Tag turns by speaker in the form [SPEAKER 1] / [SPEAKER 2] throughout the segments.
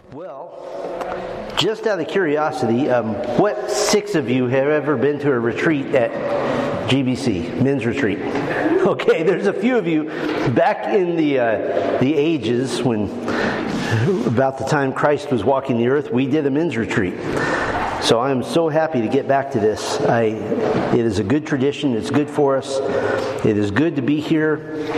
[SPEAKER 1] Well, just out of curiosity, what 6 of you have ever been to a retreat at GBC, men's retreat? Okay, there's a few of you back in the ages when, about the time Christ was walking the earth, we did a men's retreat. So I'm so happy to get back to this. It is a good tradition. It's good for us. It is good to be here.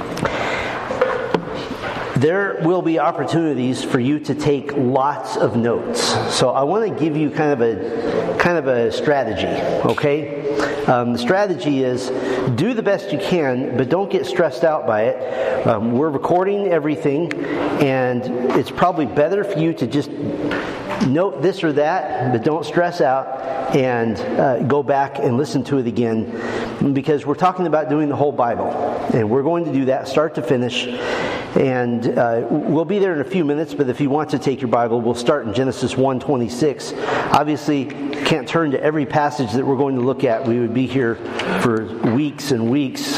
[SPEAKER 1] There will be opportunities for you to take lots of notes. So I want to give you kind of a strategy, okay? The strategy is do the best you can, but don't get stressed out by it. We're recording everything, and it's probably better for you to just note this or that, but don't stress out and go back and listen to it again, because we're talking about doing the whole Bible, and we're going to do that start to finish. And we'll be there in a few minutes, but if you want to take your Bible, we'll start in Genesis 1:26. Obviously, can't turn to every passage that we're going to look at. We would be here for weeks and weeks.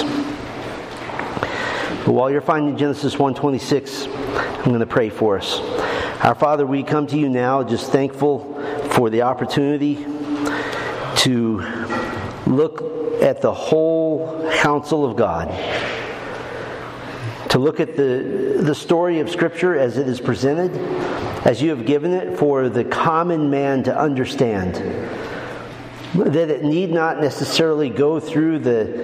[SPEAKER 1] But while you're finding Genesis 1:26, I'm going to pray for us. Our Father, we come to you now just thankful for the opportunity to look at the whole counsel of God, to look at the story of Scripture as it is presented, as you have given it for the common man to understand, that it need not necessarily go through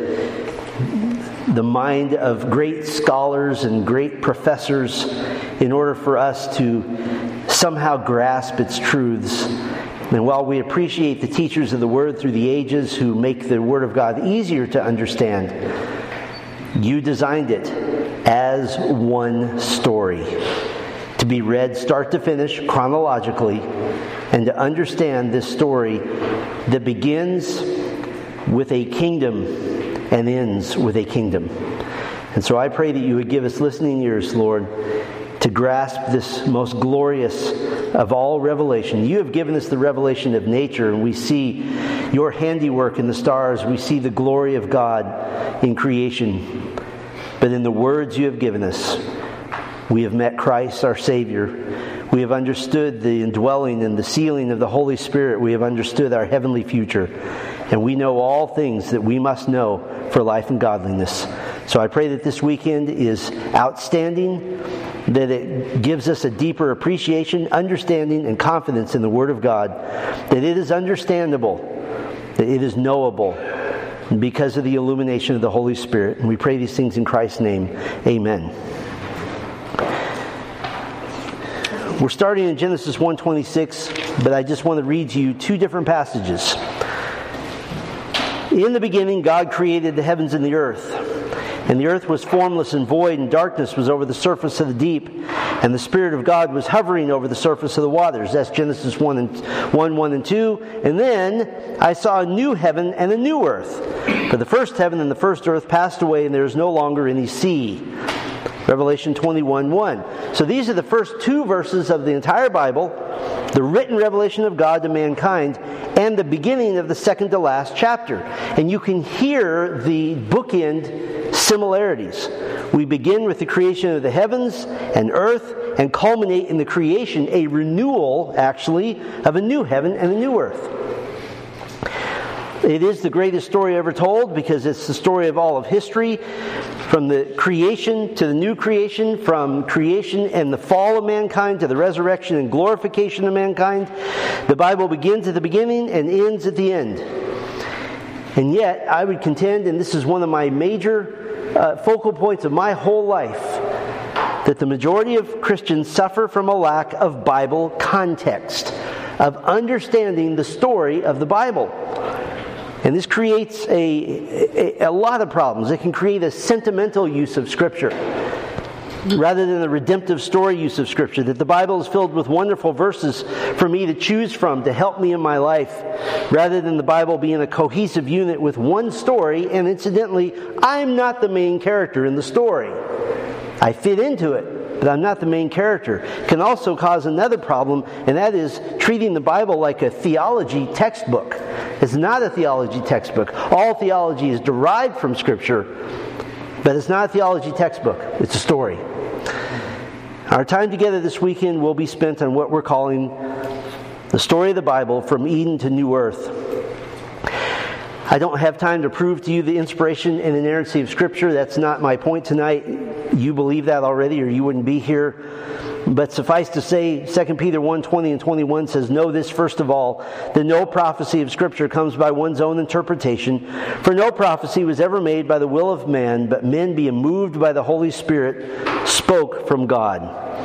[SPEAKER 1] the mind of great scholars and great professors in order for us to somehow grasp its truths. And while we appreciate the teachers of the Word through the ages who make the Word of God easier to understand, you designed it as one story, to be read start to finish chronologically, and to understand this story that begins with a kingdom and ends with a kingdom. And so I pray that you would give us listening ears, Lord, to grasp this most glorious of all revelation. You have given us the revelation of nature, and we see your handiwork in the stars. We see the glory of God in creation. But in the words you have given us, we have met Christ, our Savior. We have understood the indwelling and the sealing of the Holy Spirit. We have understood our heavenly future. And we know all things that we must know for life and godliness. So I pray that this weekend is outstanding, that it gives us a deeper appreciation, understanding, and confidence in the Word of God, that it is understandable, that it is knowable, because of the illumination of the Holy Spirit. And we pray these things in Christ's name. Amen. We're starting in Genesis 1:26, but I just want to read to you 2 different passages. In the beginning, God created the heavens and the earth. And the earth was formless and void, and darkness was over the surface of the deep. And the Spirit of God was hovering over the surface of the waters. That's Genesis 1 and 2. And then I saw a new heaven and a new earth. For the first heaven and the first earth passed away, and there is no longer any sea. Revelation 21:1. So these are the first 2 verses of the entire Bible, the written revelation of God to mankind, and the beginning of the second to last chapter. And you can hear the bookend similarities. We begin with the creation of the heavens and earth and culminate in the creation, a renewal, actually, of a new heaven and a new earth. It is the greatest story ever told because it's the story of all of history, from the creation to the new creation, from creation and the fall of mankind to the resurrection and glorification of mankind. The Bible begins at the beginning and ends at the end. And yet, I would contend, and this is one of my major focal points of my whole life, that the majority of Christians suffer from a lack of Bible context, of understanding the story of the Bible. And this creates a lot of problems. It can create a sentimental use of Scripture rather than a redemptive story use of Scripture, that the Bible is filled with wonderful verses for me to choose from to help me in my life, rather than the Bible being a cohesive unit with one story, and incidentally, I'm not the main character in the story. I fit into it, but I'm not the main character. It can also cause another problem, and that is treating the Bible like a theology textbook. It's not a theology textbook. All theology is derived from Scripture, but it's not a theology textbook. It's a story. Our time together this weekend will be spent on what we're calling the story of the Bible from Eden to New Earth. I don't have time to prove to you the inspiration and inerrancy of Scripture. That's not my point tonight. You believe that already, or you wouldn't be here. But suffice to say, 2 Peter 1:20 and 21 says, "Know this first of all, that no prophecy of Scripture comes by one's own interpretation. For no prophecy was ever made by the will of man, but men being moved by the Holy Spirit spoke from God."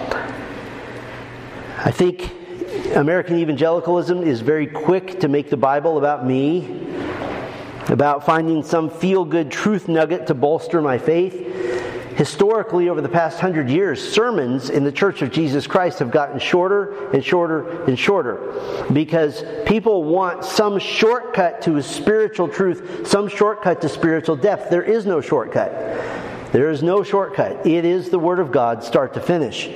[SPEAKER 1] I think American evangelicalism is very quick to make the Bible about me, about finding some feel-good truth nugget to bolster my faith. Historically, over the past 100 years, sermons in the Church of Jesus Christ have gotten shorter and shorter and shorter because people want some shortcut to spiritual truth, some shortcut to spiritual depth. There is no shortcut. There is no shortcut. It is the Word of God, start to finish.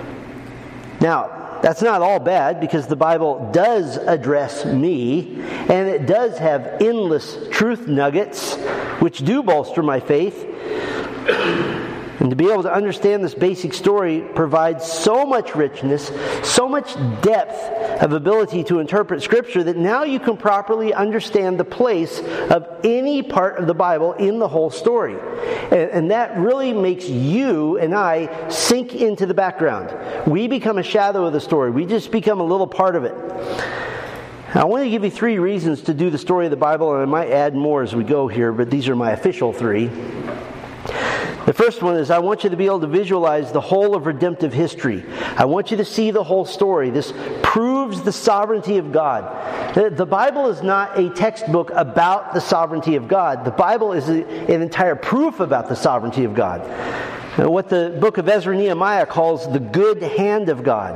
[SPEAKER 1] Now, that's not all bad, because the Bible does address me, and it does have endless truth nuggets which do bolster my faith. And to be able to understand this basic story provides so much richness, so much depth of ability to interpret Scripture, that now you can properly understand the place of any part of the Bible in the whole story. And that really makes you and I sink into the background. We become a shadow of the story. We just become a little part of it. Now, I want to give you 3 reasons to do the story of the Bible, and I might add more as we go here, but these are my official 3. The first one is I want you to be able to visualize the whole of redemptive history. I want you to see the whole story. This proves the sovereignty of God. The Bible is not a textbook about the sovereignty of God. The Bible is an entire proof about the sovereignty of God. What the book of Ezra and Nehemiah calls the good hand of God.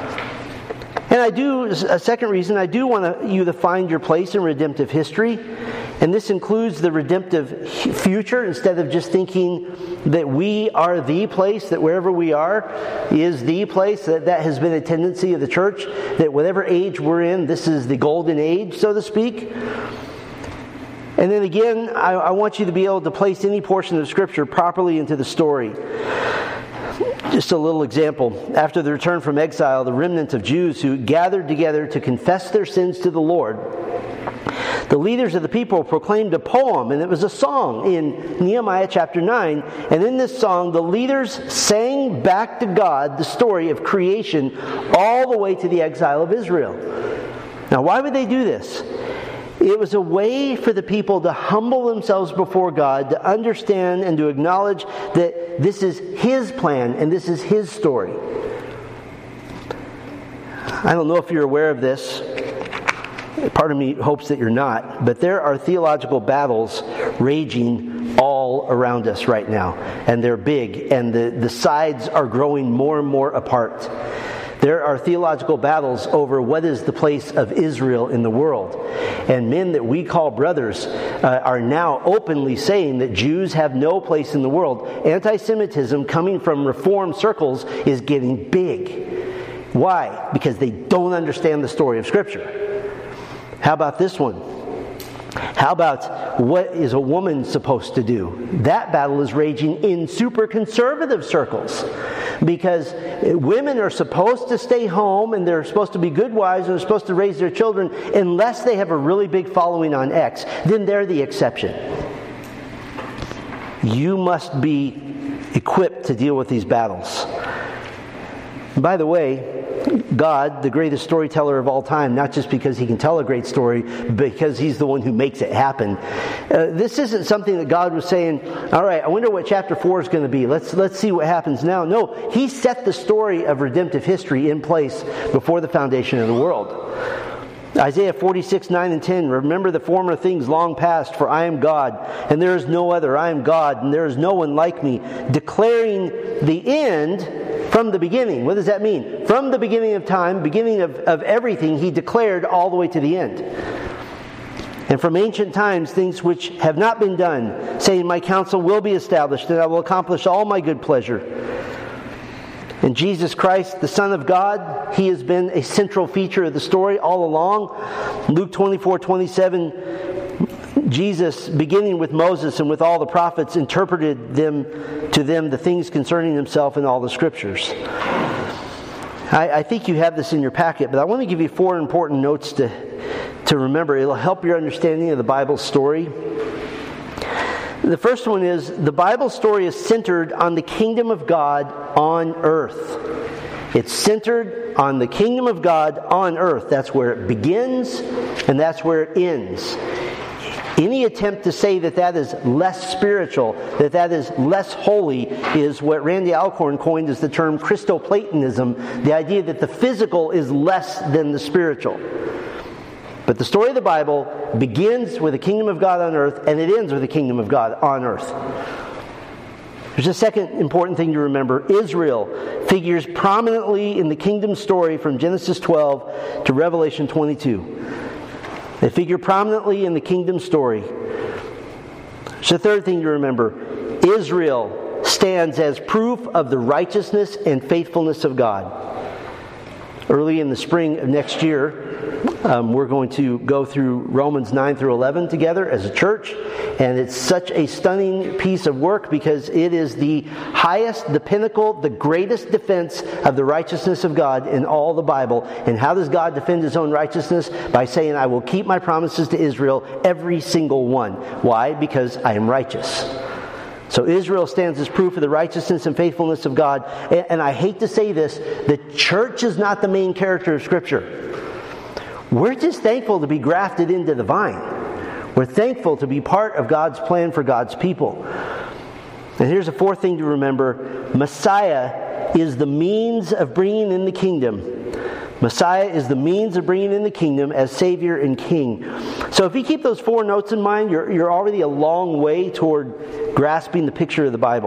[SPEAKER 1] And a second reason, I do want you to find your place in redemptive history. And this includes the redemptive future, instead of just thinking that we are the place, that wherever we are is the place. That has been a tendency of the church, that whatever age we're in, this is the golden age, so to speak. And then again, I want you to be able to place any portion of Scripture properly into the story. Just a little example. After the return from exile, the remnant of Jews who gathered together to confess their sins to the Lord, the leaders of the people proclaimed a poem, and it was a song in Nehemiah chapter 9. And in this song, the leaders sang back to God the story of creation all the way to the exile of Israel. Now, why would they do this? It was a way for the people to humble themselves before God, to understand and to acknowledge that this is His plan and this is His story. I don't know if you're aware of this. Part of me hopes that you're not, but there are theological battles raging all around us right now, and they're big, and the sides are growing more and more apart. There are theological battles over what is the place of Israel in the world. And men that we call brothers are now openly saying that Jews have no place in the world. Anti-Semitism coming from Reformed circles is getting big. Why? Because they don't understand the story of Scripture. How about this one? How about what is a woman supposed to do? That battle is raging in super conservative circles, because women are supposed to stay home and they're supposed to be good wives and they're supposed to raise their children unless they have a really big following on X. Then they're the exception. You must be equipped to deal with these battles. And by the way, God, the greatest storyteller of all time, not just because He can tell a great story, but because He's the one who makes it happen. This isn't something that God was saying, all right, I wonder what chapter 4 is going to be. Let's see what happens now. No, He set the story of redemptive history in place before the foundation of the world. Isaiah 46, 9 and 10, remember the former things long past, for I am God, and there is no other. I am God, and there is no one like me, declaring the end from the beginning. What does that mean? From the beginning of time, beginning of everything, He declared all the way to the end. And from ancient times, things which have not been done, saying, my counsel will be established, and I will accomplish all my good pleasure. And Jesus Christ, the Son of God, He has been a central feature of the story all along. Luke 24:27, Jesus, beginning with Moses and with all the prophets, interpreted to them the things concerning Himself in all the Scriptures. I think you have this in your packet, but I want to give you 4 important notes to remember. It'll help your understanding of the Bible story. The first one is, the Bible story is centered on the kingdom of God on earth. It's centered on the kingdom of God on earth. That's where it begins, and that's where it ends. Any attempt to say that is less spiritual, that is less holy, is what Randy Alcorn coined as the term Christoplatonism, the idea that the physical is less than the spiritual. But the story of the Bible begins with the kingdom of God on earth, and it ends with the kingdom of God on earth. There's a second important thing to remember. Israel figures prominently in the kingdom story from Genesis 12 to Revelation 22. They figure prominently in the kingdom story. There's a third thing to remember. Israel stands as proof of the righteousness and faithfulness of God. Early in the spring of next year, we're going to go through Romans 9 through 11 together as a church. And it's such a stunning piece of work because it is the highest, the pinnacle, the greatest defense of the righteousness of God in all the Bible. And how does God defend His own righteousness? By saying, I will keep my promises to Israel, every single one. Why? Because I am righteous. So Israel stands as proof of the righteousness and faithfulness of God. And I hate to say this, the church is not the main character of Scripture. We're just thankful to be grafted into the vine. We're thankful to be part of God's plan for God's people. And here's a fourth thing to remember. Messiah is the means of bringing in the kingdom. Messiah is the means of bringing in the kingdom as Savior and King. So if you keep those 4 notes in mind, you're already a long way toward grasping the picture of the Bible.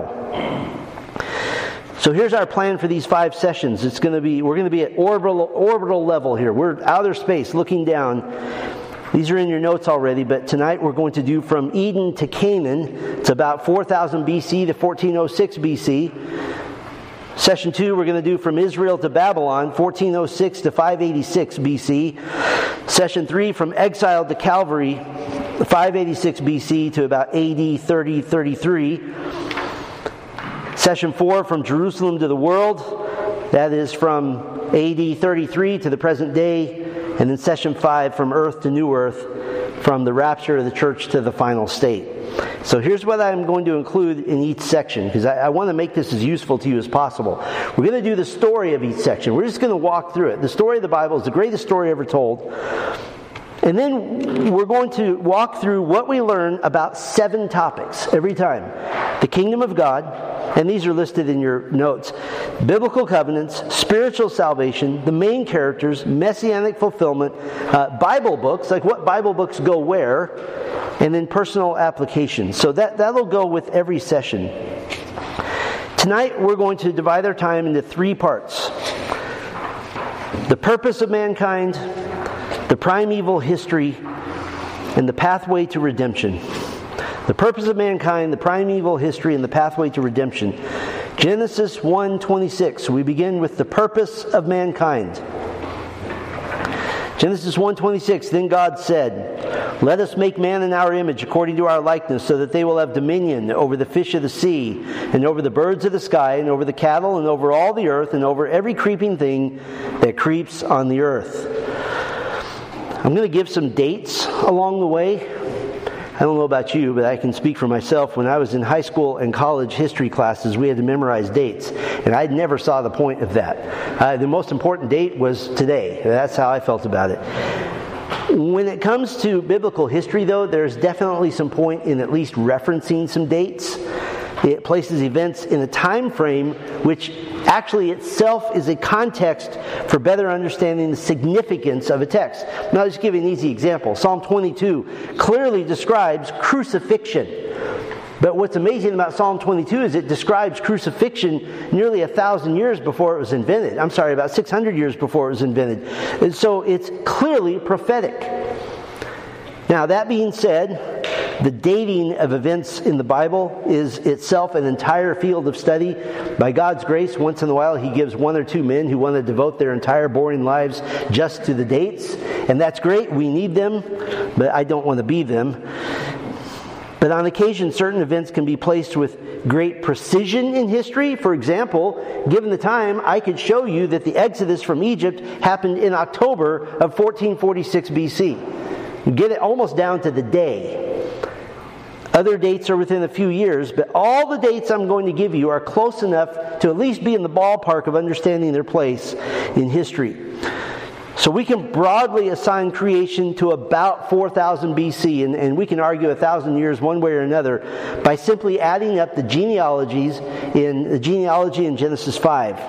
[SPEAKER 1] So here's our plan for these 5 sessions. We're going to be at orbital level here. We're outer space looking down. These are in your notes already, but tonight we're going to do from Eden to Canaan. It's about 4000 BC to 1406 BC. Session 2, we're going to do from Israel to Babylon, 1406 to 586 BC. Session 3, from exile to Calvary, 586 BC to about AD 3033. Session 4, from Jerusalem to the world, that is from AD 33 to the present day. And then session 5, from earth to new earth, from the rapture of the church to the final state. So here's what I'm going to include in each section, because I want to make this as useful to you as possible. We're going to do the story of each section. We're just going to walk through it. The story of the Bible is the greatest story ever told. And then we're going to walk through what we learn about 7 topics every time. The kingdom of God, and these are listed in your notes. Biblical covenants, spiritual salvation, the main characters, messianic fulfillment, Bible books, like what Bible books go where, and then personal application. So that'll go with every session. Tonight we're going to divide our time into 3 parts. The purpose of mankind, the primeval history, and the pathway to redemption. The purpose of mankind, the primeval history, and the pathway to redemption. Genesis 1:26. We begin with the purpose of mankind. Genesis 1:26. Then God said, "Let us make man in our image, according to our likeness, so that they will have dominion over the fish of the sea, and over the birds of the sky, and over the cattle, and over all the earth, and over every creeping thing that creeps on the earth." I'm going to give some dates along the way. I don't know about you, but I can speak for myself. When I was in high school and college history classes, we had to memorize dates. And I never saw the point of that. The most important date was today. That's how I felt about it. When it comes to biblical history, though, there's definitely some point in at least referencing some dates. It places events in a time frame which actually itself is a context for better understanding the significance of a text. Now, I'll just give you an easy example. Psalm 22 clearly describes crucifixion. But what's amazing about Psalm 22 is it describes crucifixion nearly 1,000 years before it was invented. I'm sorry, about 600 years before it was invented. And so it's clearly prophetic. Now, that being said, the dating of events in the Bible is itself an entire field of study. By God's grace, once in a while, He gives 1 or 2 men who want to devote their entire boring lives just to the dates. And that's great. We need them, but I don't want to be them. But on occasion, certain events can be placed with great precision in history. For example, given the time, I could show you that the Exodus from Egypt happened in October of 1446 BC. You get it almost down to the day. Other dates are within a few years, but all the dates I'm going to give you are close enough to at least be in the ballpark of understanding their place in history. So we can broadly assign creation to about 4000 BC, and we can argue 1,000 years one way or another by simply adding up the genealogy in Genesis 5.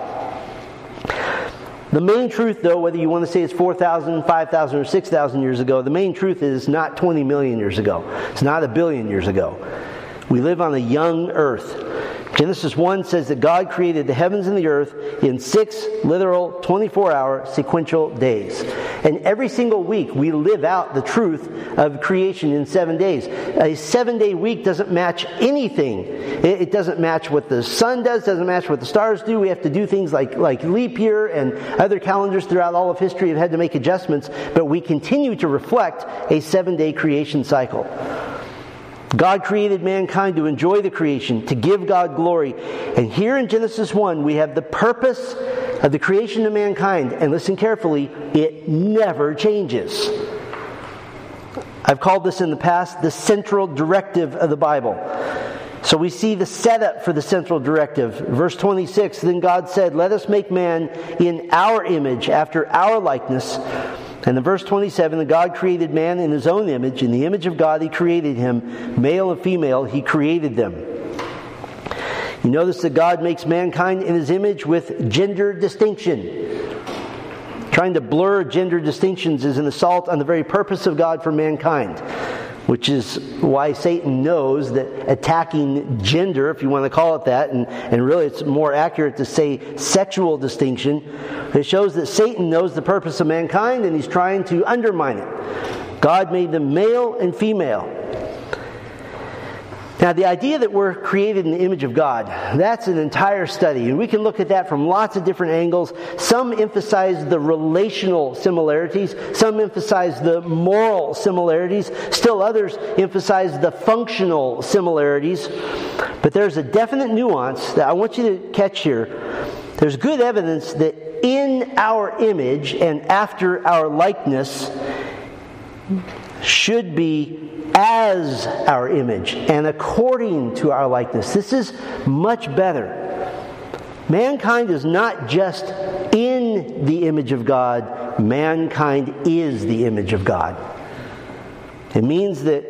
[SPEAKER 1] The main truth, though, whether you want to say it's 4,000, 5,000, or 6,000 years ago, the main truth is not 20 million years ago. It's not 1 billion years ago. We live on a young earth. Genesis 1 says that God created the heavens and the earth in 6 literal 24-hour sequential days. And every single week we live out the truth of creation in 7 days. A 7-day week doesn't match anything. It doesn't match what the sun does, doesn't match what the stars do. We have to do things like leap year, and other calendars throughout all of history have had to make adjustments, but we continue to reflect a 7-day creation cycle. God created mankind to enjoy the creation, to give God glory. And here in Genesis 1, we have the purpose of the creation of mankind. And listen carefully, it never changes. I've called this in the past the central directive of the Bible. So we see the setup for the central directive. Verse 26, then God said, let us make man in our image, after our likeness. And in verse 27, that God created man in His own image. In the image of God He created him. Male and female He created them. You notice that God makes mankind in His image with gender distinction. Trying to blur gender distinctions is an assault on the very purpose of God for mankind. Which is why Satan knows that attacking gender, if you want to call it that, and really it's more accurate to say sexual distinction, it shows that Satan knows the purpose of mankind and he's trying to undermine it. God made them male and female. Now, the idea that we're created in the image of God, that's an entire study. And we can look at that from lots of different angles. Some emphasize the relational similarities. Some emphasize the moral similarities. Still others emphasize the functional similarities. But there's a definite nuance that I want you to catch here. There's good evidence that in our image and after our likeness should be as our image and according to our likeness. This is much better. Mankind is not just in the image of God. Mankind is the image of God. It means that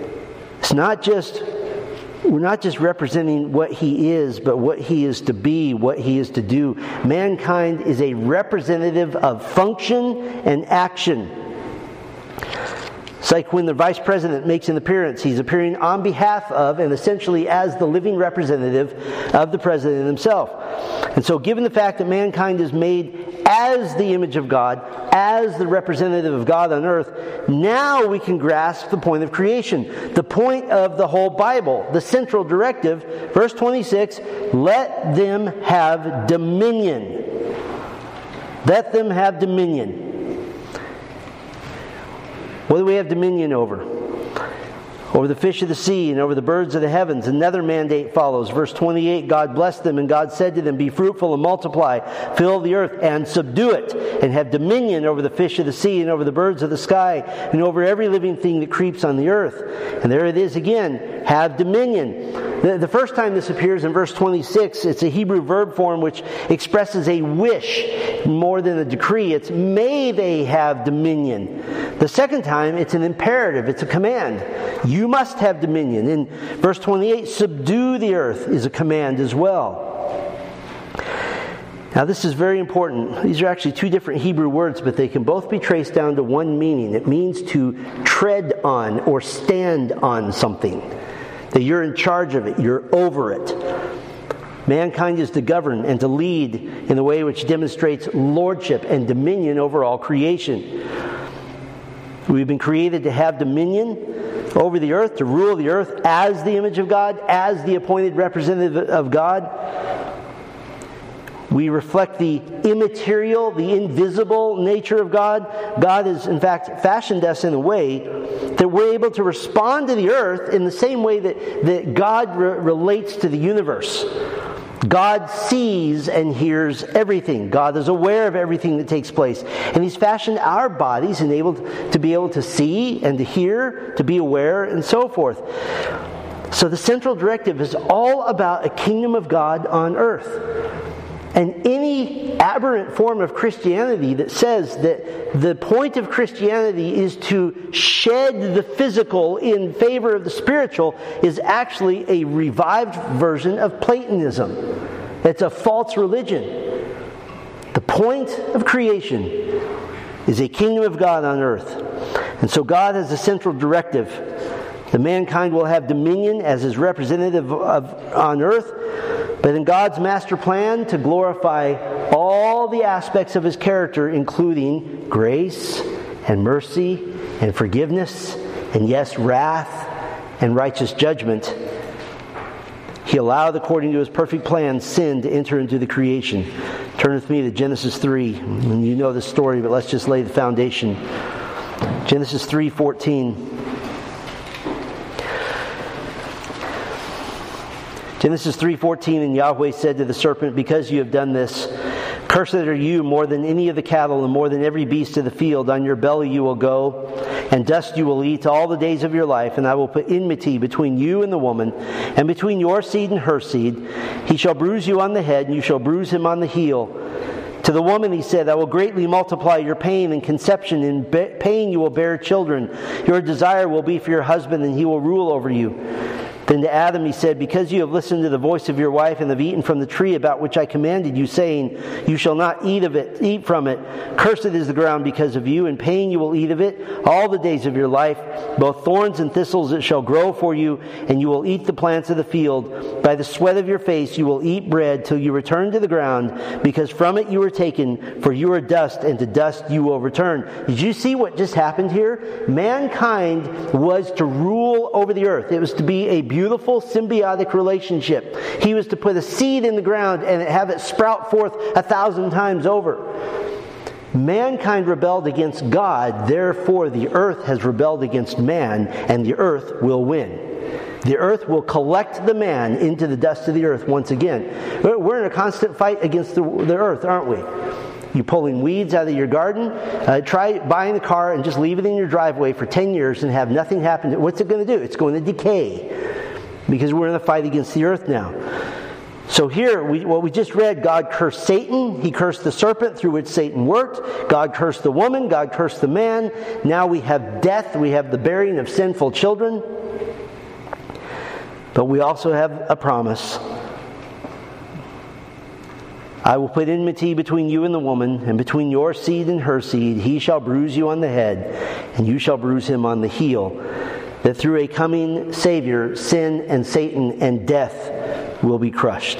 [SPEAKER 1] we're not just representing what He is, but what He is to be, what He is to do. Mankind is a representative of function and action. It's like when the vice president makes an appearance, he's appearing on behalf of and essentially as the living representative of the president himself. And so given the fact that mankind is made as the image of God, as the representative of God on earth, now we can grasp the point of creation, the point of the whole Bible, the central directive. Verse 26, let them have dominion. Let them have dominion. What do we have dominion over? Over the fish of the sea and over the birds of the heavens. Another mandate follows. Verse 28, God blessed them, and God said to them, be fruitful and multiply, fill the earth and subdue it, and have dominion over the fish of the sea and over the birds of the sky and over every living thing that creeps on the earth. And there it is again, have dominion. The first time this appears in verse 26, it's a Hebrew verb form which expresses a wish more than a decree. It's may they have dominion. The second time, it's an imperative. It's a command. You must have dominion. In verse 28, subdue the earth is a command as well. Now this is very important. These are actually two different Hebrew words, but they can both be traced down to one meaning. It means to tread on or stand on something. That you're in charge of it, you're over it. Mankind is to govern and to lead in a way which demonstrates lordship and dominion over all creation. We've been created to have dominion over the earth, to rule the earth as the image of God, as the appointed representative of God. We reflect the immaterial, the invisible nature of God. God has, in fact, fashioned us in a way that we're able to respond to the earth in the same way that God relates to the universe. God sees and hears everything. God is aware of everything that takes place. And He's fashioned our bodies enabled to be able to see and to hear, to be aware, and so forth. So the central directive is all about a kingdom of God on earth. And any aberrant form of Christianity that says that the point of Christianity is to shed the physical in favor of the spiritual is actually a revived version of Platonism. It's a false religion. The point of creation is a kingdom of God on earth. And so God has a central directive. The mankind will have dominion as His representative on earth, but in God's master plan to glorify all the aspects of His character, including grace and mercy and forgiveness and, yes, wrath and righteous judgment, He allowed, according to His perfect plan, sin to enter into the creation. Turn with me to Genesis 3. And you know the story, but let's just lay the foundation. Genesis 3:14. Genesis 3:14, and Yahweh said to the serpent, because you have done this, cursed are you more than any of the cattle and more than every beast of the field. On your belly you will go, and dust you will eat all the days of your life, and I will put enmity between you and the woman, and between your seed and her seed. He shall bruise you on the head, and you shall bruise him on the heel. To the woman He said, I will greatly multiply your pain and conception. In pain you will bear children. Your desire will be for your husband, and he will rule over you. Then to Adam He said, because you have listened to the voice of your wife and have eaten from the tree about which I commanded you, saying, you shall not eat from it. Cursed is the ground because of you. In pain you will eat of it all the days of your life. Both thorns and thistles it shall grow for you, and you will eat the plants of the field. By the sweat of your face you will eat bread till you return to the ground, because from it you were taken, for you are dust, and to dust you will return. Did you see what just happened here? Mankind was to rule over the earth. It was to be a beautiful symbiotic relationship. He was to put a seed in the ground and have it sprout forth 1,000 times over. Mankind rebelled against God, therefore the earth has rebelled against man, and the earth will win. The earth will collect the man into the dust of the earth once again. We're in a constant fight against the earth, aren't we? You're pulling weeds out of your garden. Try buying a car and just leave it in your driveway for 10 years and have nothing happen. What's it going to do? It's going to decay. Because we're in a fight against the earth now. So here, what we just read, God cursed Satan. He cursed the serpent through which Satan worked. God cursed the woman. God cursed the man. Now we have death. We have the bearing of sinful children. But we also have a promise. I will put enmity between you and the woman, and between your seed and her seed. He shall bruise you on the head, and you shall bruise him on the heel. That through a coming Savior, sin and Satan and death will be crushed.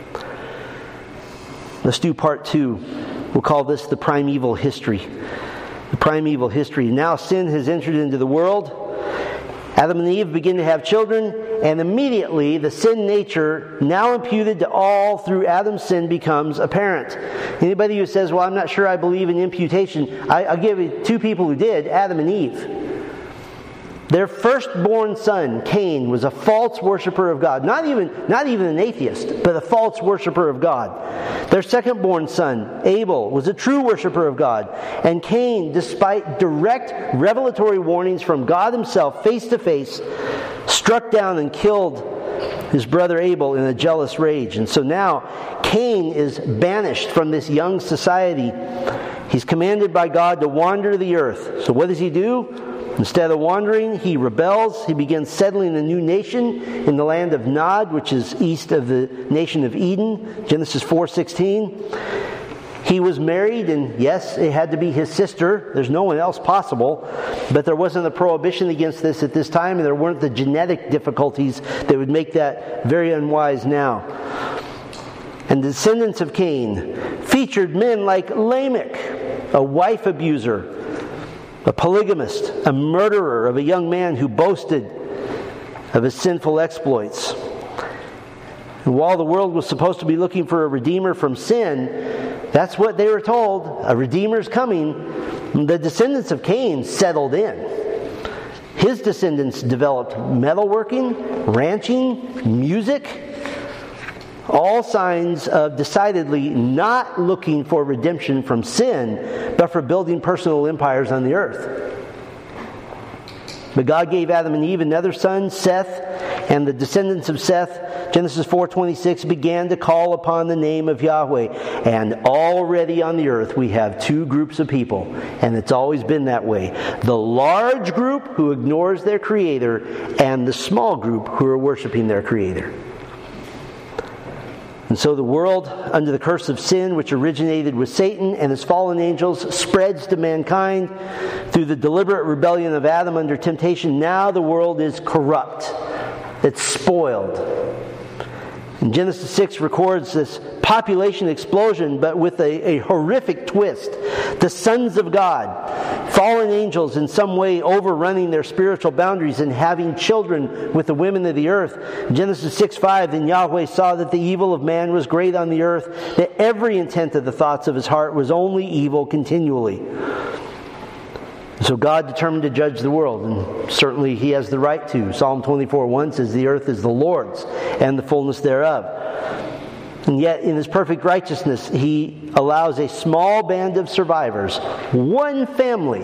[SPEAKER 1] Let's do part 2. We'll call this the primeval history. The primeval history. Now sin has entered into the world. Adam and Eve begin to have children, and immediately the sin nature, now imputed to all through Adam's sin, becomes apparent. Anybody who says, well, I'm not sure I believe in imputation, I'll give you 2 people who did, Adam and Eve. Their firstborn son, Cain, was a false worshiper of God. Not even an atheist, but a false worshiper of God. Their secondborn son, Abel, was a true worshiper of God. And Cain, despite direct revelatory warnings from God Himself, face to face, struck down and killed his brother Abel in a jealous rage. And so now, Cain is banished from this young society. He's commanded by God to wander the earth. So what does he do? Instead of wandering, he rebels. He begins settling a new nation in the land of Nod, which is east of the nation of Eden. Genesis 4:16. He was married, and yes, it had to be his sister. There's no one else possible. But there wasn't a prohibition against this at this time, and there weren't the genetic difficulties that would make that very unwise now. And the descendants of Cain featured men like Lamech, a wife abuser, a polygamist, a murderer of a young man who boasted of his sinful exploits. And And while the world was supposed to be looking for a redeemer from sin, that's what they were told. A redeemer's coming. The descendants of Cain settled in. His descendants developed metalworking, ranching, music, all signs of decidedly not looking for redemption from sin, but for building personal empires on the earth. But God gave Adam and Eve another son, Seth, and the descendants of Seth, Genesis 4:26, began to call upon the name of Yahweh. And already on the earth we have two groups of people, and it's always been that way. The large group who ignores their Creator, and the small group who are worshiping their Creator. And so the world, under the curse of sin, which originated with Satan and his fallen angels, spreads to mankind through the deliberate rebellion of Adam under temptation. Now the world is corrupt. It's spoiled. And Genesis 6 records this population explosion, but with a horrific twist. The sons of God, fallen angels in some way overrunning their spiritual boundaries and having children with the women of the earth. Genesis 6:5, then Yahweh saw that the evil of man was great on the earth, that every intent of the thoughts of his heart was only evil continually. So God determined to judge the world, and certainly He has the right to. Psalm 24:1 says, the earth is the Lord's, and the fullness thereof. And yet, in His perfect righteousness, He allows a small band of survivors, one family,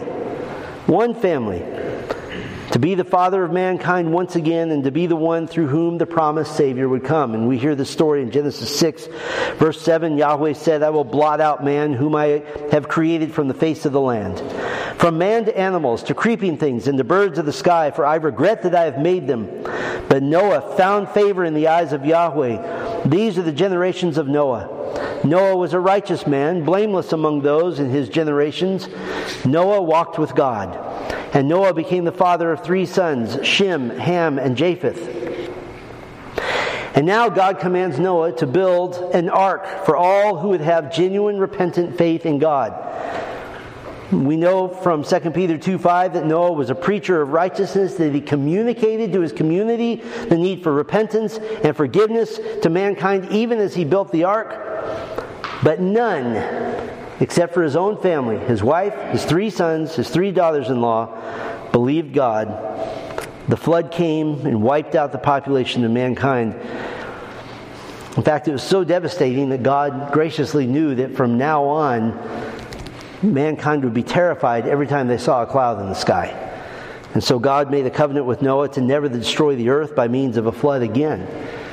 [SPEAKER 1] to be the father of mankind once again, and to be the one through whom the promised Savior would come. And we hear this story in Genesis 6, verse 7. Yahweh said, I will blot out man, whom I have created from the face of the land. From man to animals, to creeping things, and to birds of the sky, for I regret that I have made them. But Noah found favor in the eyes of Yahweh. These are the generations of Noah. Noah was a righteous man, blameless among those in his generations. Noah walked with God. And Noah became the father of 3 sons, Shem, Ham, and Japheth. And now God commands Noah to build an ark for all who would have genuine repentant faith in God. We know from 2 Peter 2:5 that Noah was a preacher of righteousness, that he communicated to his community the need for repentance and forgiveness to mankind even as he built the ark. But none, except for his own family, his wife, his 3 sons, his 3 daughters-in-law, believed God. The flood came and wiped out the population of mankind. In fact, it was so devastating that God graciously knew that from now on, mankind would be terrified every time they saw a cloud in the sky. And so God made a covenant with Noah to never destroy the earth by means of a flood again.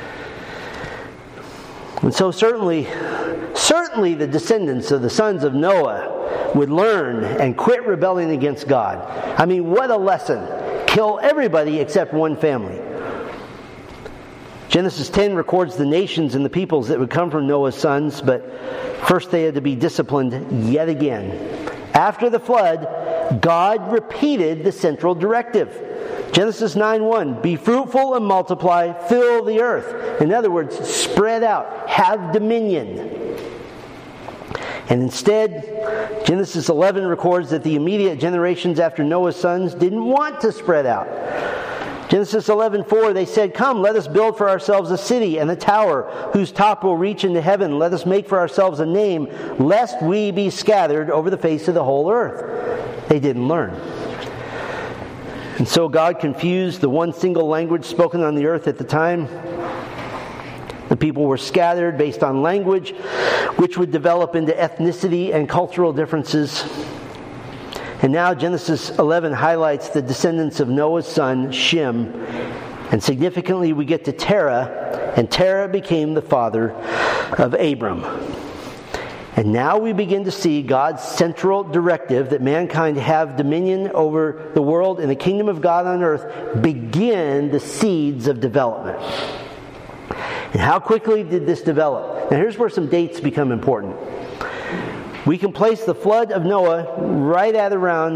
[SPEAKER 1] And so certainly the descendants of the sons of Noah would learn and quit rebelling against God. I mean, what a lesson. Kill everybody except one family. Genesis 10 records the nations and the peoples that would come from Noah's sons, but first they had to be disciplined yet again. After the flood, God repeated the central directive. Genesis 9:1, be fruitful and multiply, fill the earth. In other words, spread out, have dominion. And instead, Genesis 11 records that the immediate generations after Noah's sons didn't want to spread out. Genesis 11:4, they said, come, let us build for ourselves a city and a tower whose top will reach into heaven. Let us make for ourselves a name, lest we be scattered over the face of the whole earth. They didn't learn. And so God confused the one single language spoken on the earth at the time. The people were scattered based on language, which would develop into ethnicity and cultural differences. And now Genesis 11 highlights the descendants of Noah's son, Shem. And significantly, we get to Terah, and Terah became the father of Abram. And now we begin to see God's central directive that mankind have dominion over the world and the kingdom of God on earth begin the seeds of development. And how quickly did this develop? Now here's where some dates become important. We can place the flood of Noah right at around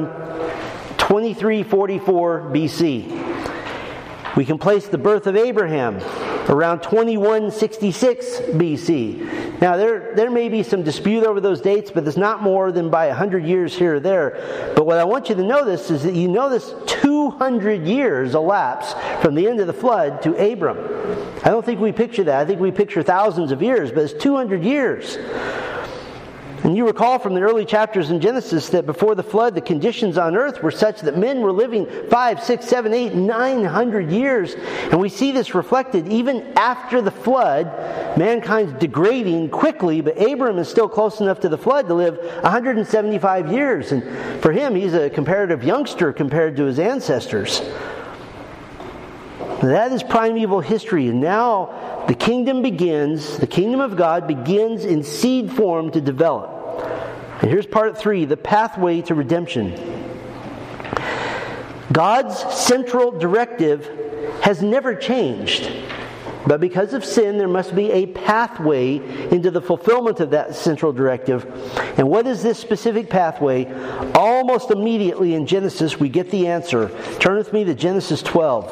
[SPEAKER 1] 2344 BC. We can place the birth of Abraham around 2166 BC. Now, there may be some dispute over those dates, but it's not more than by 100 years here or there. But what I want you to notice is that you notice 200 years elapse from the end of the flood to Abram. I don't think we picture that. I think we picture thousands of years, but it's 200 years. And you recall from the early chapters in Genesis that before the flood, the conditions on earth were such that men were living 5, 6, 7, 8, 900 years. And we see this reflected even after the flood. Mankind's degrading quickly, but Abram is still close enough to the flood to live 175 years. And for him, he's a comparative youngster compared to his ancestors. That is primeval history. And now the kingdom of God begins in seed form to develop. And here's part 3, the pathway to redemption. God's central directive has never changed. But because of sin, there must be a pathway into the fulfillment of that central directive. And what is this specific pathway? Almost immediately in Genesis, we get the answer. Turn with me to Genesis 12.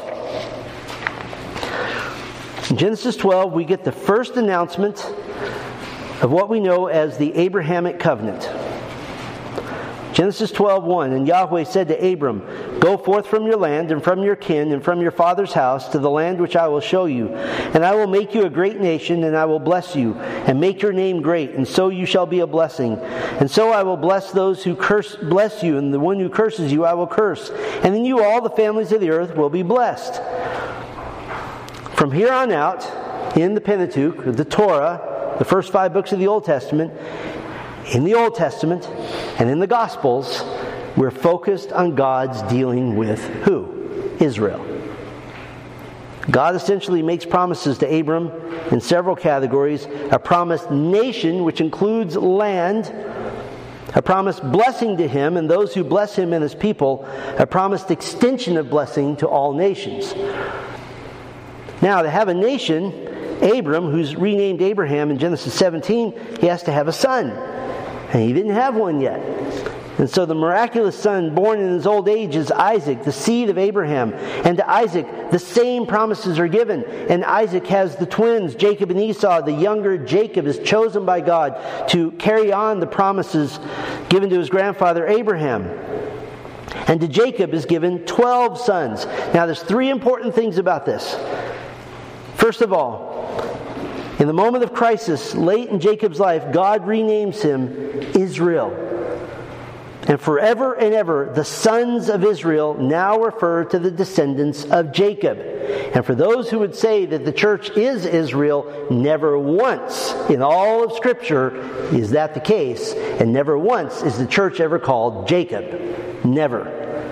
[SPEAKER 1] In Genesis 12, we get the first announcement of what we know as the Abrahamic covenant. Genesis 12:1, and Yahweh said to Abram, "Go forth from your land and from your kin and from your father's house to the land which I will show you. And I will make you a great nation, and I will bless you, and make your name great, and so you shall be a blessing. And so I will bless those who bless you, and the one who curses you I will curse. And in you all the families of the earth will be blessed." From here on out, in the Pentateuch, the Torah, the first 5 books of the Old Testament, in the Old Testament and in the Gospels, we're focused on God's dealing with who? Israel. God essentially makes promises to Abram in several categories. A promised nation, which includes land. A promised blessing to him and those who bless him and his people. A promised extension of blessing to all nations. Now, to have a nation, Abram, who's renamed Abraham in Genesis 17, he has to have a son. And he didn't have one yet. And so the miraculous son born in his old age is Isaac, the seed of Abraham. And to Isaac, the same promises are given. And Isaac has the twins, Jacob and Esau. The younger Jacob is chosen by God to carry on the promises given to his grandfather Abraham. And to Jacob is given 12 sons. Now there's 3 important things about this. First of all, in the moment of crisis, late in Jacob's life, God renames him Israel. And forever and ever, the sons of Israel now refer to the descendants of Jacob. And for those who would say that the church is Israel, never once in all of Scripture is that the case. And never once is the church ever called Jacob. Never.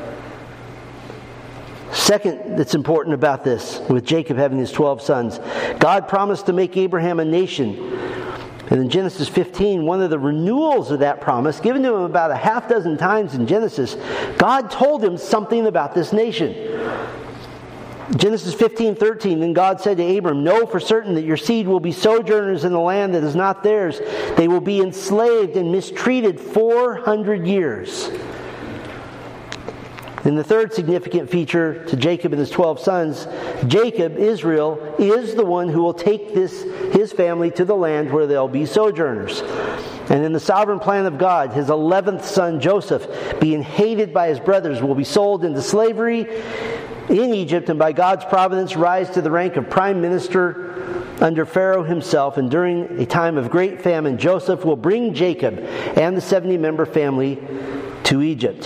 [SPEAKER 1] Second, that's important about this, with Jacob having his 12 sons. God promised to make Abraham a nation. And in Genesis 15, one of the renewals of that promise, given to him about a half dozen times in Genesis, God told him something about this nation. Genesis 15:13, then God said to Abram, "Know for certain that your seed will be sojourners in the land that is not theirs. They will be enslaved and mistreated 400 years. And the third significant feature to Jacob and his 12 sons, Jacob, Israel, is the one who will take his family to the land where they'll be sojourners. And in the sovereign plan of God, his 11th son, Joseph, being hated by his brothers, will be sold into slavery in Egypt, and by God's providence rise to the rank of prime minister under Pharaoh himself. And during a time of great famine, Joseph will bring Jacob and the 70-member family to Egypt.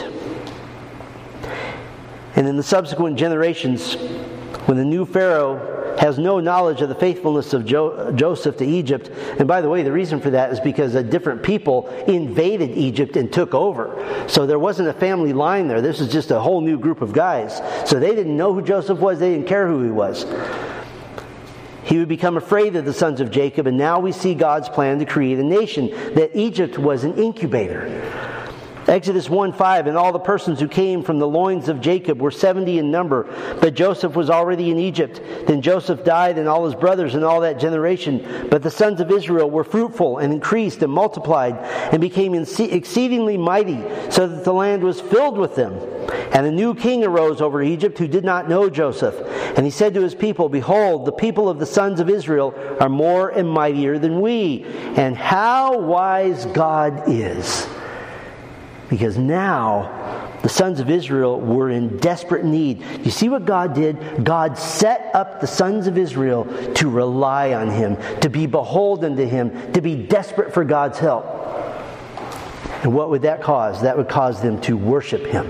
[SPEAKER 1] And in the subsequent generations, when the new Pharaoh has no knowledge of the faithfulness of Joseph to Egypt, and by the way, the reason for that is because a different people invaded Egypt and took over. So there wasn't a family line there. This is just a whole new group of guys. So they didn't know who Joseph was. They didn't care who he was. He would become afraid of the sons of Jacob, and now we see God's plan to create a nation, that Egypt was an incubator. Exodus 1:5, and all the persons who came from the loins of Jacob were 70 in number, but Joseph was already in Egypt. Then Joseph died and all his brothers and all that generation. But the sons of Israel were fruitful and increased and multiplied and became exceedingly mighty, so that the land was filled with them. And a new king arose over Egypt who did not know Joseph. And he said to his people, Behold, the people of the sons of Israel are more and mightier than we. And how wise God is. Because now the sons of Israel were in desperate need. You see what God did? God set up the sons of Israel to rely on Him, to be beholden to Him, to be desperate for God's help. And what would that cause? That would cause them to worship Him.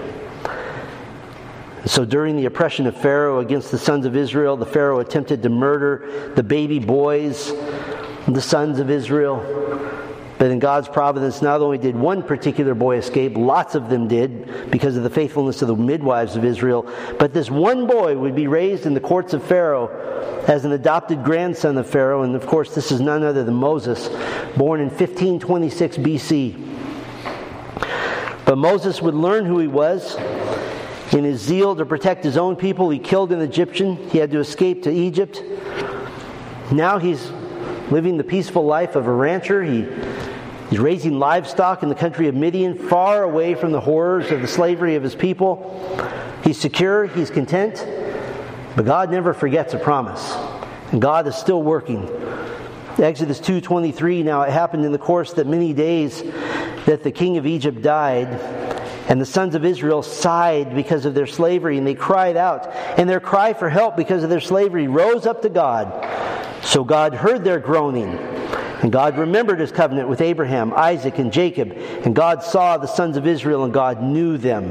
[SPEAKER 1] So during the oppression of Pharaoh against the sons of Israel, the Pharaoh attempted to murder the baby boys, the sons of Israel. But in God's providence, not only did one particular boy escape, lots of them did because of the faithfulness of the midwives of Israel. But this one boy would be raised in the courts of Pharaoh as an adopted grandson of Pharaoh. And of course, this is none other than Moses, born in 1526 BC. But Moses would learn who he was. In his zeal to protect his own people, he killed an Egyptian. He had to escape to Egypt. Now he's living the peaceful life of a rancher. He's raising livestock in the country of Midian, far away from the horrors of the slavery of his people. He's secure, he's content, but God never forgets a promise. And God is still working. Exodus 2:23, now it happened in the course that many days that the king of Egypt died, and the sons of Israel sighed because of their slavery, and they cried out. And their cry for help because of their slavery rose up to God. So God heard their groaning. And God remembered His covenant with Abraham, Isaac, and Jacob. And God saw the sons of Israel, and God knew them.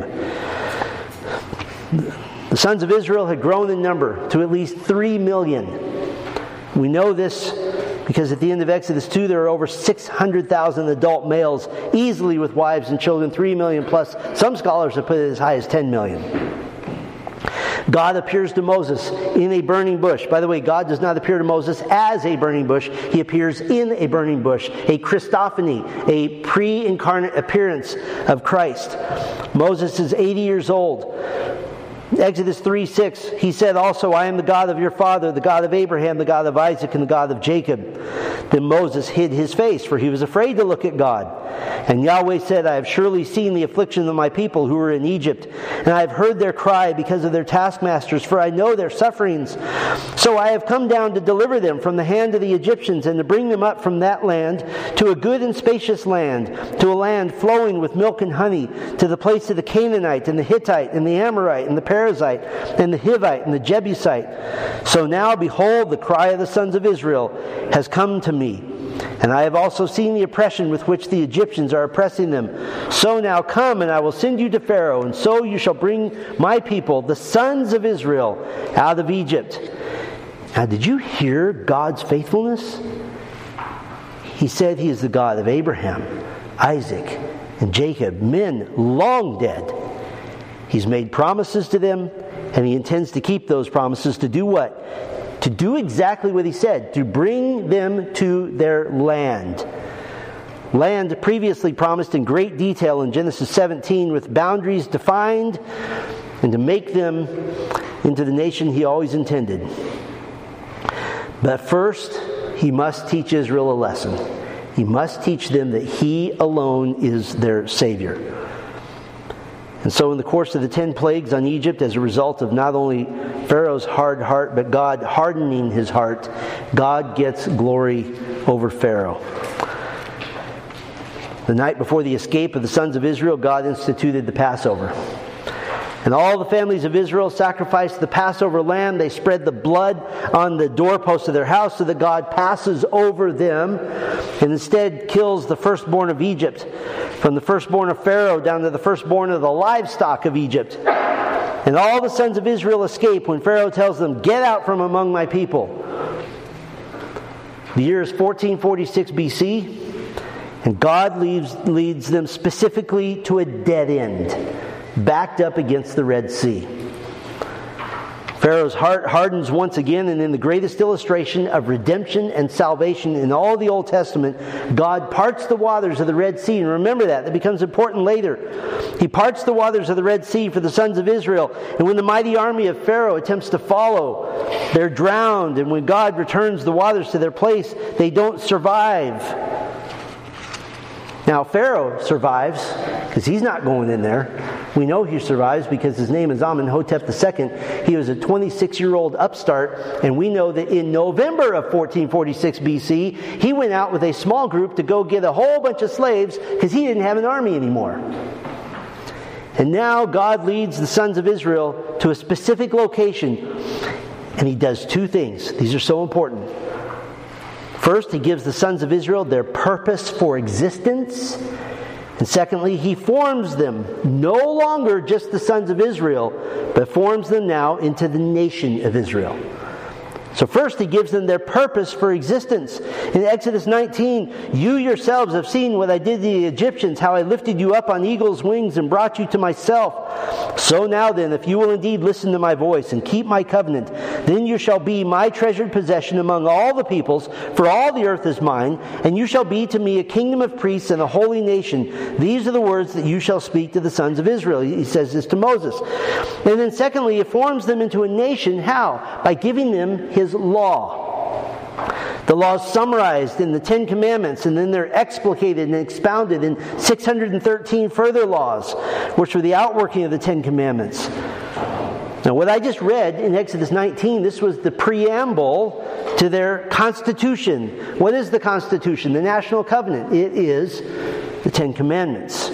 [SPEAKER 1] The sons of Israel had grown in number to at least 3 million. We know this because at the end of Exodus 2, there are over 600,000 adult males, easily with wives and children, 3 million plus. Some scholars have put it as high as 10 million. God appears to Moses in a burning bush. By the way, God does not appear to Moses as a burning bush. He appears in a burning bush, a Christophany, a pre-incarnate appearance of Christ. Moses is 80 years old. Exodus 3:6, he said also, I am the God of your father, the God of Abraham, the God of Isaac, and the God of Jacob. Then Moses hid his face, for he was afraid to look at God. And Yahweh said, I have surely seen the affliction of my people who are in Egypt, and I have heard their cry because of their taskmasters, for I know their sufferings. So I have come down to deliver them from the hand of the Egyptians, and to bring them up from that land to a good and spacious land, to a land flowing with milk and honey, to the place of the Canaanite, and the Hittite, and the Amorite, and the Perizzite, and the Hivite, and the Jebusite. So now, behold, the cry of the sons of Israel has come to me. And I have also seen the oppression with which the Egyptians are oppressing them. So now come, and I will send you to Pharaoh, and so you shall bring my people, the sons of Israel, out of Egypt. Now, did you hear God's faithfulness? He said He is the God of Abraham, Isaac, and Jacob, men long dead. He's made promises to them, and He intends to keep those promises. To do what? To do exactly what He said, to bring them to their land. Land previously promised in great detail in Genesis 17, with boundaries defined, and to make them into the nation He always intended. But first, He must teach Israel a lesson. He must teach them that He alone is their Savior. And so in the course of the 10 plagues on Egypt, as a result of not only Pharaoh's hard heart, but God hardening his heart, God gets glory over Pharaoh. The night before the escape of the sons of Israel, God instituted the Passover. And all the families of Israel sacrificed the Passover lamb. They spread the blood on the doorposts of their house so that God passes over them and instead kills the firstborn of Egypt, from the firstborn of Pharaoh down to the firstborn of the livestock of Egypt. And all the sons of Israel escape when Pharaoh tells them, get out from among my people. The year is 1446 BC, and God leads them specifically to a dead end, backed up against the Red Sea. Pharaoh's heart hardens once again, and in the greatest illustration of redemption and salvation in all the Old Testament, God parts the waters of the Red Sea. And remember that becomes important later. He parts the waters of the Red Sea for the sons of Israel. And when the mighty army of Pharaoh attempts to follow, they're drowned. And when God returns the waters to their place, they don't survive. Now, Pharaoh survives because he's not going in there. We know he survives because his name is Amenhotep II. He was a 26-year-old upstart, and we know that in November of 1446 BC, he went out with a small group to go get a whole bunch of slaves because he didn't have an army anymore. And now God leads the sons of Israel to a specific location, and he does two things. These are so important. First, he gives the sons of Israel their purpose for existence. And secondly, he forms them, no longer just the sons of Israel, but forms them now into the nation of Israel. So first, he gives them their purpose for existence. In Exodus 19, you yourselves have seen what I did to the Egyptians, how I lifted you up on eagle's wings and brought you to myself. So now then, if you will indeed listen to my voice and keep my covenant, then you shall be my treasured possession among all the peoples, for all the earth is mine, and you shall be to me a kingdom of priests and a holy nation. These are the words that you shall speak to the sons of Israel. He says this to Moses. And then secondly, it forms them into a nation. How? By giving them his law. The law is summarized in the Ten Commandments, and then they're explicated and expounded in 613 further laws, which were the outworking of the Ten Commandments. Now, what I just read in Exodus 19, this was the preamble to their constitution. What is the constitution? The national covenant. It is the Ten Commandments.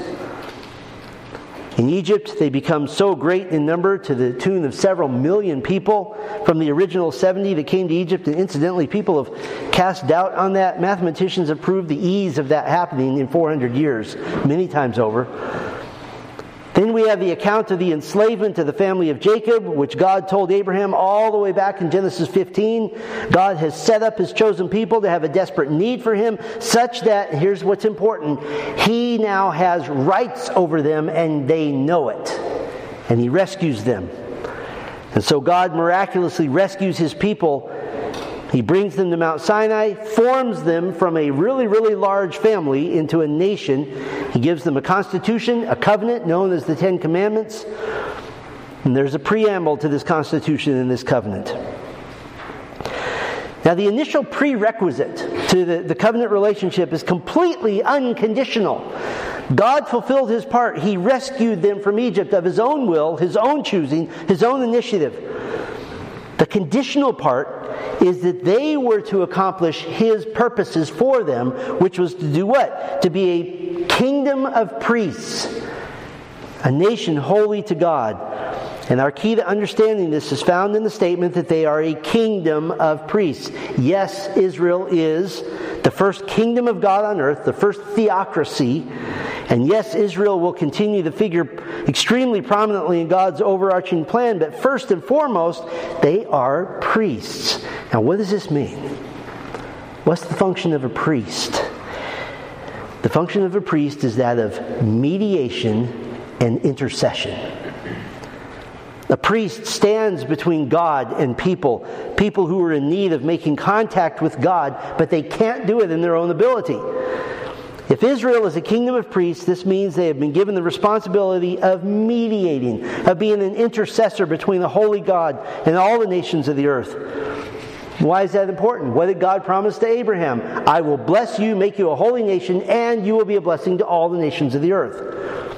[SPEAKER 1] In Egypt, they become so great in number to the tune of several million people from the original 70 that came to Egypt. And incidentally, people have cast doubt on that. Mathematicians have proved the ease of that happening in 400 years, many times over. Then we have the account of the enslavement of the family of Jacob, which God told Abraham all the way back in Genesis 15. God has set up his chosen people to have a desperate need for him, such that, here's what's important, he now has rights over them and they know it. And he rescues them. And so God miraculously rescues his people. He brings them to Mount Sinai, forms them from a really, really large family into a nation. He gives them a constitution, a covenant known as the Ten Commandments. And there's a preamble to this constitution and this covenant. Now, the initial prerequisite to the covenant relationship is completely unconditional. God fulfilled his part. He rescued them from Egypt of his own will, his own choosing, his own initiative. The conditional part is that they were to accomplish his purposes for them, which was to do what? To be a kingdom of priests, a nation holy to God. And our key to understanding this is found in the statement that they are a kingdom of priests. Yes, Israel is the first kingdom of God on earth, the first theocracy. And yes, Israel will continue to figure extremely prominently in God's overarching plan. But first and foremost, they are priests. Now, what does this mean? What's the function of a priest? The function of a priest is that of mediation and intercession. A priest stands between God and people who are in need of making contact with God, but they can't do it in their own ability. If Israel is a kingdom of priests, this means they have been given the responsibility of mediating, of being an intercessor between the holy God and all the nations of the earth. Why is that important? What did God promise to Abraham? I will bless you, make you a holy nation, and you will be a blessing to all the nations of the earth.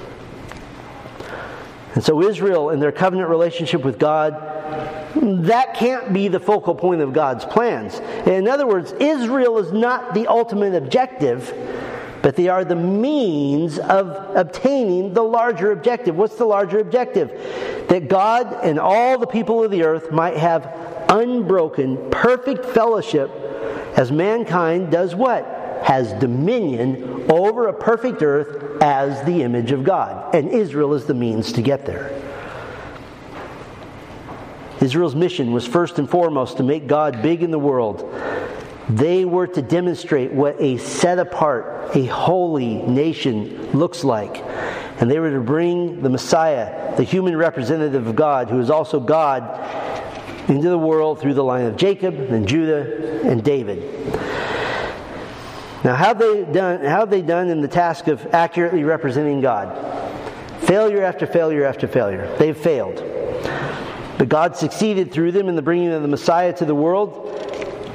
[SPEAKER 1] And so Israel and their covenant relationship with God, that can't be the focal point of God's plans. In other words, Israel is not the ultimate objective, but they are the means of obtaining the larger objective. What's the larger objective? That God and all the people of the earth might have unbroken, perfect fellowship as mankind does what? Has dominion over a perfect earth as the image of God. And Israel is the means to get there. Israel's mission was first and foremost to make God big in the world. They were to demonstrate what a set-apart, a holy nation looks like. And they were to bring the Messiah, the human representative of God, who is also God, into the world through the line of Jacob and Judah and David. Now, how have they done in the task of accurately representing God? Failure after failure after failure. They've failed. But God succeeded through them in the bringing of the Messiah to the world.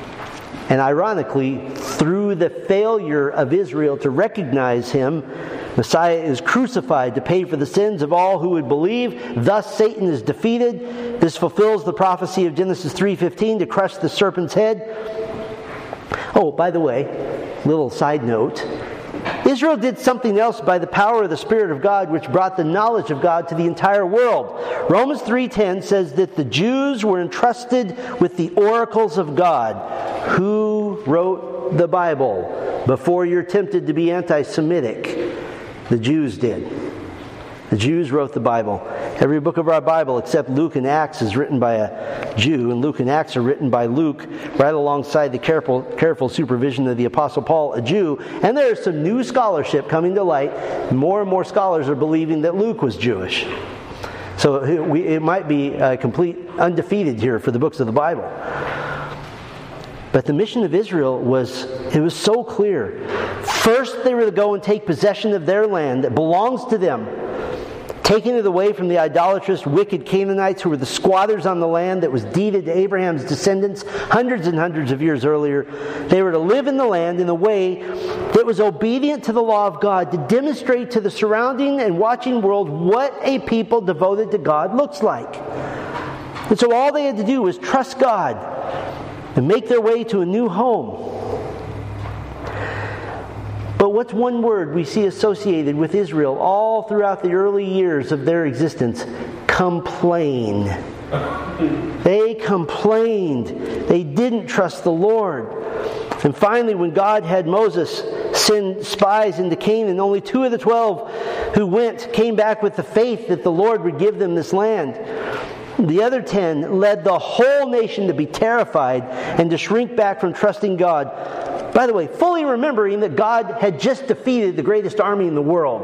[SPEAKER 1] And ironically, through the failure of Israel to recognize him, Messiah is crucified to pay for the sins of all who would believe. Thus Satan is defeated. This fulfills the prophecy of Genesis 3:15 to crush the serpent's head. Oh, by the way, little side note. Israel did something else by the power of the Spirit of God, which brought the knowledge of God to the entire world. Romans 3:10 says that the Jews were entrusted with the oracles of God. Who wrote the Bible? Before you're tempted to be anti-Semitic, the Jews did. The Jews wrote the Bible. Every book of our Bible except Luke and Acts is written by a Jew, and Luke and Acts are written by Luke right alongside the careful supervision of the Apostle Paul, a Jew. And there's some new scholarship coming to light. More and more scholars are believing that Luke was Jewish. So it might be complete undefeated here for the books of the Bible. But the mission of Israel was so clear. First, they were to go and take possession of their land that belongs to them, taking it away from the idolatrous, wicked Canaanites who were the squatters on the land that was deeded to Abraham's descendants hundreds and hundreds of years earlier. They were to live in the land in a way that was obedient to the law of God, to demonstrate to the surrounding and watching world what a people devoted to God looks like. And so all they had to do was trust God and make their way to a new home. But what's one word we see associated with Israel all throughout the early years of their existence? Complain. They complained. They didn't trust the Lord. And finally, when God had Moses send spies into Canaan, only 2 of the 12 who went came back with the faith that the Lord would give them this land. The other 10 led the whole nation to be terrified and to shrink back from trusting God. By the way, fully remembering that God had just defeated the greatest army in the world.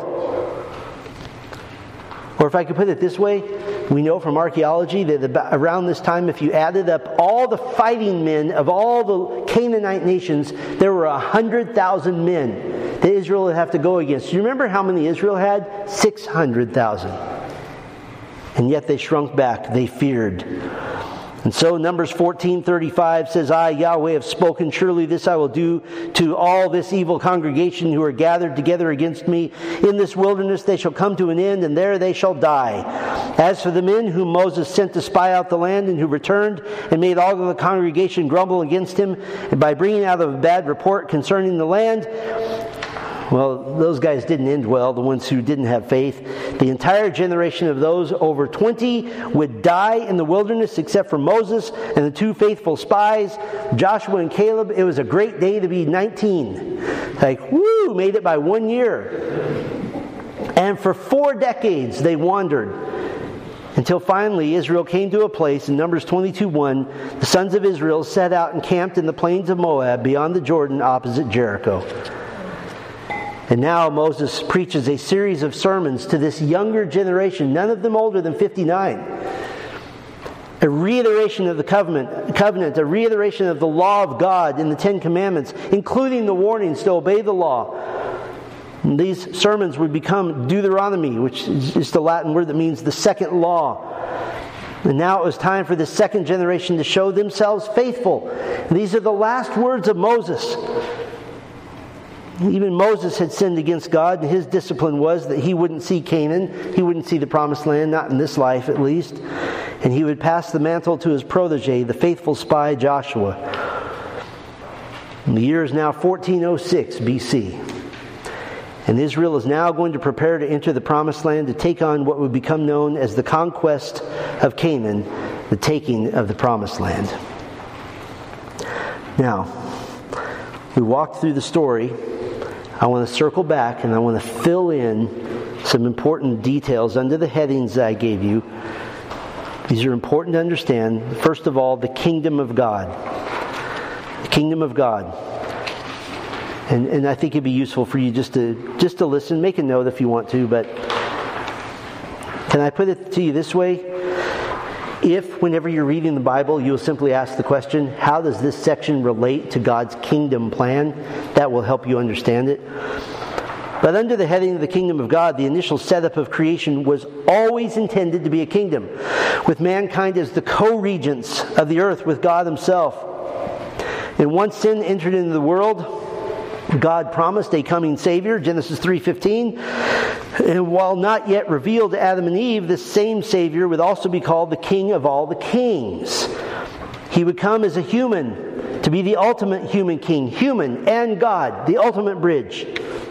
[SPEAKER 1] Or if I could put it this way, we know from archaeology that around this time, if you added up all the fighting men of all the Canaanite nations, there were 100,000 men that Israel would have to go against. Do you remember how many Israel had? 600,000. And yet they shrunk back. They feared. And so Numbers 14:35 says, I, Yahweh, have spoken. Surely this I will do to all this evil congregation who are gathered together against me. In this wilderness they shall come to an end, and there they shall die. As for the men whom Moses sent to spy out the land, and who returned and made all of the congregation grumble against him, and by bringing out a bad report concerning the land, well, those guys didn't end well, the ones who didn't have faith. The entire generation of those over 20 would die in the wilderness except for Moses and the 2 faithful spies, Joshua and Caleb. It was a great day to be 19. Like, woo, made it by 1 year. And for 4 decades they wandered. Until finally Israel came to a place in Numbers 22:1. The sons of Israel set out and camped in the plains of Moab beyond the Jordan opposite Jericho. And now Moses preaches a series of sermons to this younger generation, none of them older than 59. A reiteration of the covenant, a reiteration of the law of God in the 10 Commandments, including the warnings to obey the law. And these sermons would become Deuteronomy, which is the Latin word that means the second law. And now it was time for the second generation to show themselves faithful. And these are the last words of Moses. Even Moses had sinned against God, and his discipline was that he wouldn't see Canaan. He wouldn't see the promised land, not in this life at least. And he would pass the mantle to his protege, the faithful spy Joshua. And the year is now 1406 BC. And Israel is now going to prepare to enter the promised land to take on what would become known as the conquest of Canaan, the taking of the promised land. Now, we walked through the story. I want to circle back and I want to fill in some important details under the headings that I gave you. These are important to understand. First of all, the kingdom of God. The kingdom of God. And I think it'd be useful for you just to listen. Make a note if you want to, but can I put it to you this way? If, whenever you're reading the Bible, you'll simply ask the question, how does this section relate to God's kingdom plan? That will help you understand it. But under the heading of the kingdom of God, the initial setup of creation was always intended to be a kingdom, with mankind as the co-regents of the earth with God himself. And once sin entered into the world, God promised a coming Savior, Genesis 3:15. And while not yet revealed to Adam and Eve, this same Savior would also be called the King of all the kings. He would come as a human to be the ultimate human king, human and God, the ultimate bridge.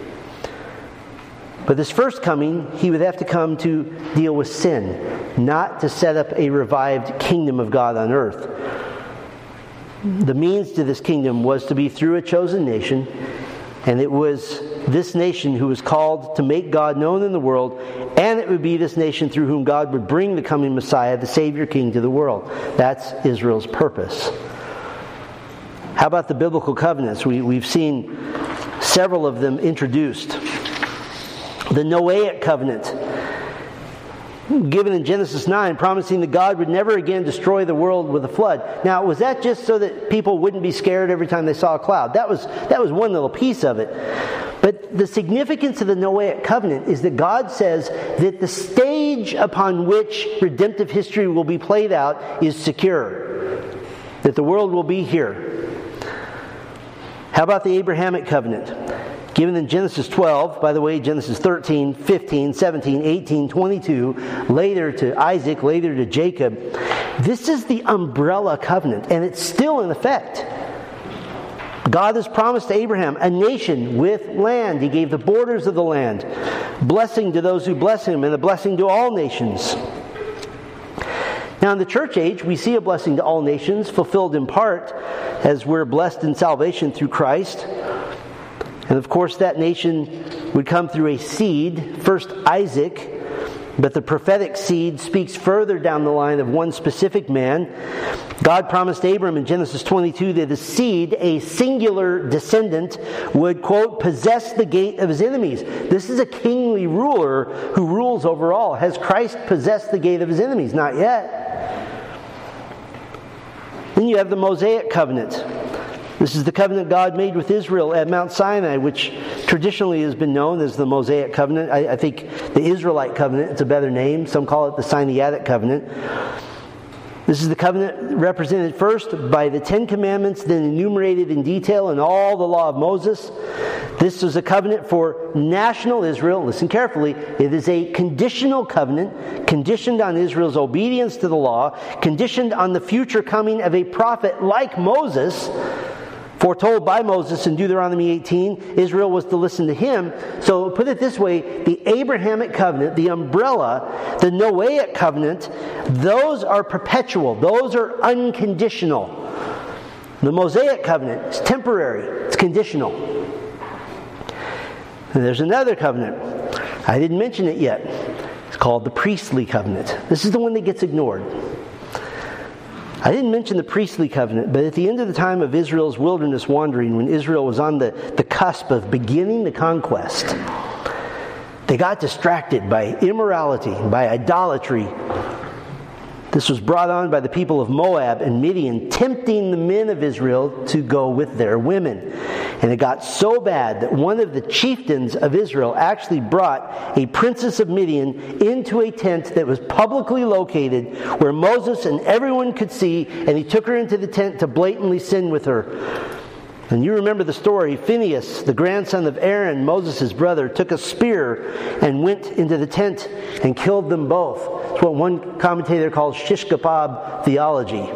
[SPEAKER 1] But this first coming, he would have to come to deal with sin, not to set up a revived kingdom of God on earth. The means to this kingdom was to be through a chosen nation, and it was this nation who was called to make God known in the world, and it would be this nation through whom God would bring the coming Messiah, the Savior King, to the world. That's Israel's purpose. How about the biblical covenants? We've seen several of them introduced. The Noahic covenant, given in Genesis 9, promising that God would never again destroy the world with a flood. Now, was that just so that people wouldn't be scared every time they saw a cloud? That was one little piece of it. But the significance of the Noahic covenant is that God says that the stage upon which redemptive history will be played out is secure. That the world will be here. How about the Abrahamic covenant? Given in Genesis 12, by the way, Genesis 13, 15, 17, 18, 22, later to Isaac, later to Jacob. This is the umbrella covenant, and it's still in effect. God has promised to Abraham a nation with land. He gave the borders of the land, blessing to those who bless him, and a blessing to all nations. Now in the church age, we see a blessing to all nations, fulfilled in part as we're blessed in salvation through Christ. And of course that nation would come through a seed, first Isaac, but the prophetic seed speaks further down the line of one specific man. God promised Abram in Genesis 22 that the seed, a singular descendant, would, quote, possess the gate of his enemies. This is a kingly ruler who rules over all. Has Christ possessed the gate of his enemies? Not yet. Then you have the Mosaic covenant. This is the covenant God made with Israel at Mount Sinai, which traditionally has been known as the Mosaic covenant. I think the Israelite covenant, it's a better name. Some call it the Sinaitic covenant. This is the covenant represented first by the Ten Commandments, then enumerated in detail in all the law of Moses. This was a covenant for national Israel. Listen carefully. It is a conditional covenant, conditioned on Israel's obedience to the law, conditioned on the future coming of a prophet like Moses. Foretold by Moses in Deuteronomy 18, Israel was to listen to him. So put it this way, the Abrahamic covenant, the umbrella, the Noahic covenant, those are perpetual. Those are unconditional. The Mosaic covenant is temporary. It's conditional. And there's another covenant. I didn't mention it yet. It's called the priestly covenant. This is the one that gets ignored. I didn't mention the priestly covenant, but at the end of the time of Israel's wilderness wandering, when Israel was on the cusp of beginning the conquest, they got distracted by immorality, by idolatry. This was brought on by the people of Moab and Midian, tempting the men of Israel to go with their women. And it got so bad that one of the chieftains of Israel actually brought a princess of Midian into a tent that was publicly located where Moses and everyone could see, and he took her into the tent to blatantly sin with her. And you remember the story. Phinehas, the grandson of Aaron, Moses' brother, took a spear and went into the tent and killed them both. It's what one commentator calls shish kebab theology.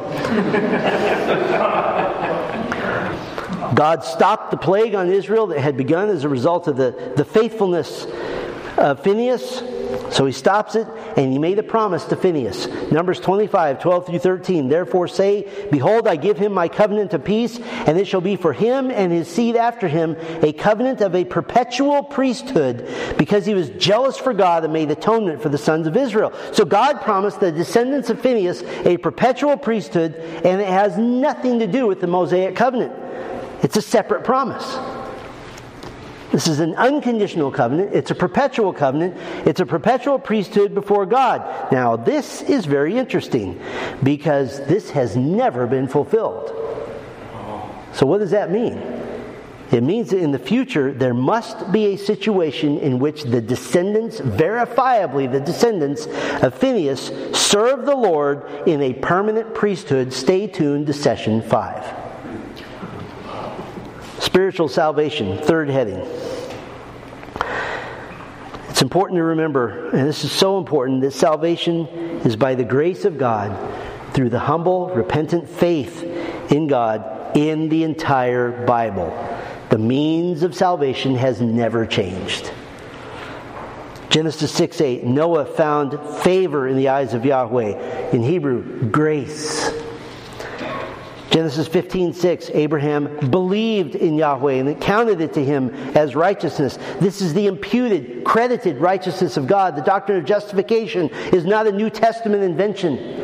[SPEAKER 1] God stopped the plague on Israel that had begun as a result of the faithfulness of Phinehas. So he stops it, and he made a promise to Phinehas. Numbers 25, 12 through 13. Therefore say, Behold, I give him my covenant of peace, and it shall be for him and his seed after him a covenant of a perpetual priesthood, because he was jealous for God and made atonement for the sons of Israel. So God promised the descendants of Phinehas a perpetual priesthood, and it has nothing to do with the Mosaic covenant. It's a separate promise. This is an unconditional covenant. It's a perpetual covenant. It's a perpetual priesthood before God. Now, this is very interesting because this has never been fulfilled. So what does that mean? It means that in the future, there must be a situation in which the descendants, verifiably the descendants of Phinehas, serve the Lord in a permanent priesthood. Stay tuned to session 5. Spiritual salvation, third heading. It's important to remember, and this is so important, that salvation is by the grace of God through the humble, repentant faith in God in the entire Bible. The means of salvation has never changed. Genesis 6:8, Noah found favor in the eyes of Yahweh. In Hebrew, grace. Genesis 15:6, Abraham believed in Yahweh and it counted it to him as righteousness. This is the imputed, credited righteousness of God. The doctrine of justification is not a New Testament invention.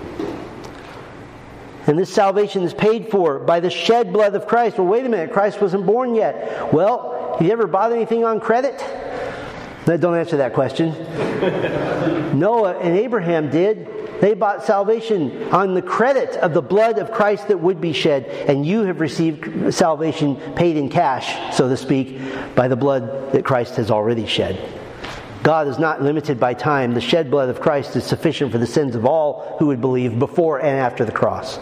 [SPEAKER 1] And this salvation is paid for by the shed blood of Christ. Well, wait a minute, Christ wasn't born yet. Well, have you ever bought anything on credit? No, don't answer that question. Noah and Abraham did. They bought salvation on the credit of the blood of Christ that would be shed. And you have received salvation paid in cash, so to speak, by the blood that Christ has already shed. God is not limited by time. The shed blood of Christ is sufficient for the sins of all who would believe before and after the cross.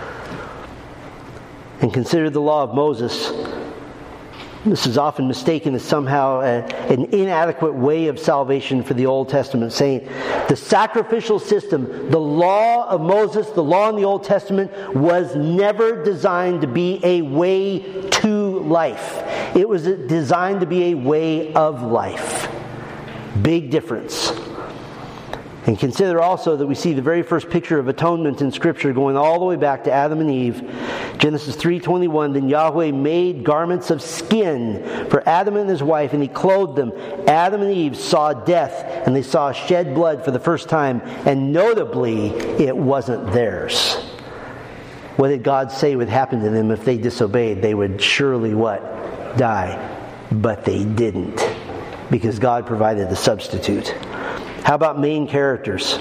[SPEAKER 1] And consider the law of Moses. This is often mistaken as somehow an inadequate way of salvation for the Old Testament saint. The sacrificial system, the law of Moses, the law in the Old Testament, was never designed to be a way to life. It was designed to be a way of life. Big difference. And consider also that we see the very first picture of atonement in Scripture going all the way back to Adam and Eve. Genesis 3:21, then Yahweh made garments of skin for Adam and his wife, and he clothed them. Adam and Eve saw death, and they saw shed blood for the first time, and notably, it wasn't theirs. What did God say would happen to them if they disobeyed? They would surely what? Die. But they didn't, because God provided the substitute. How about main characters?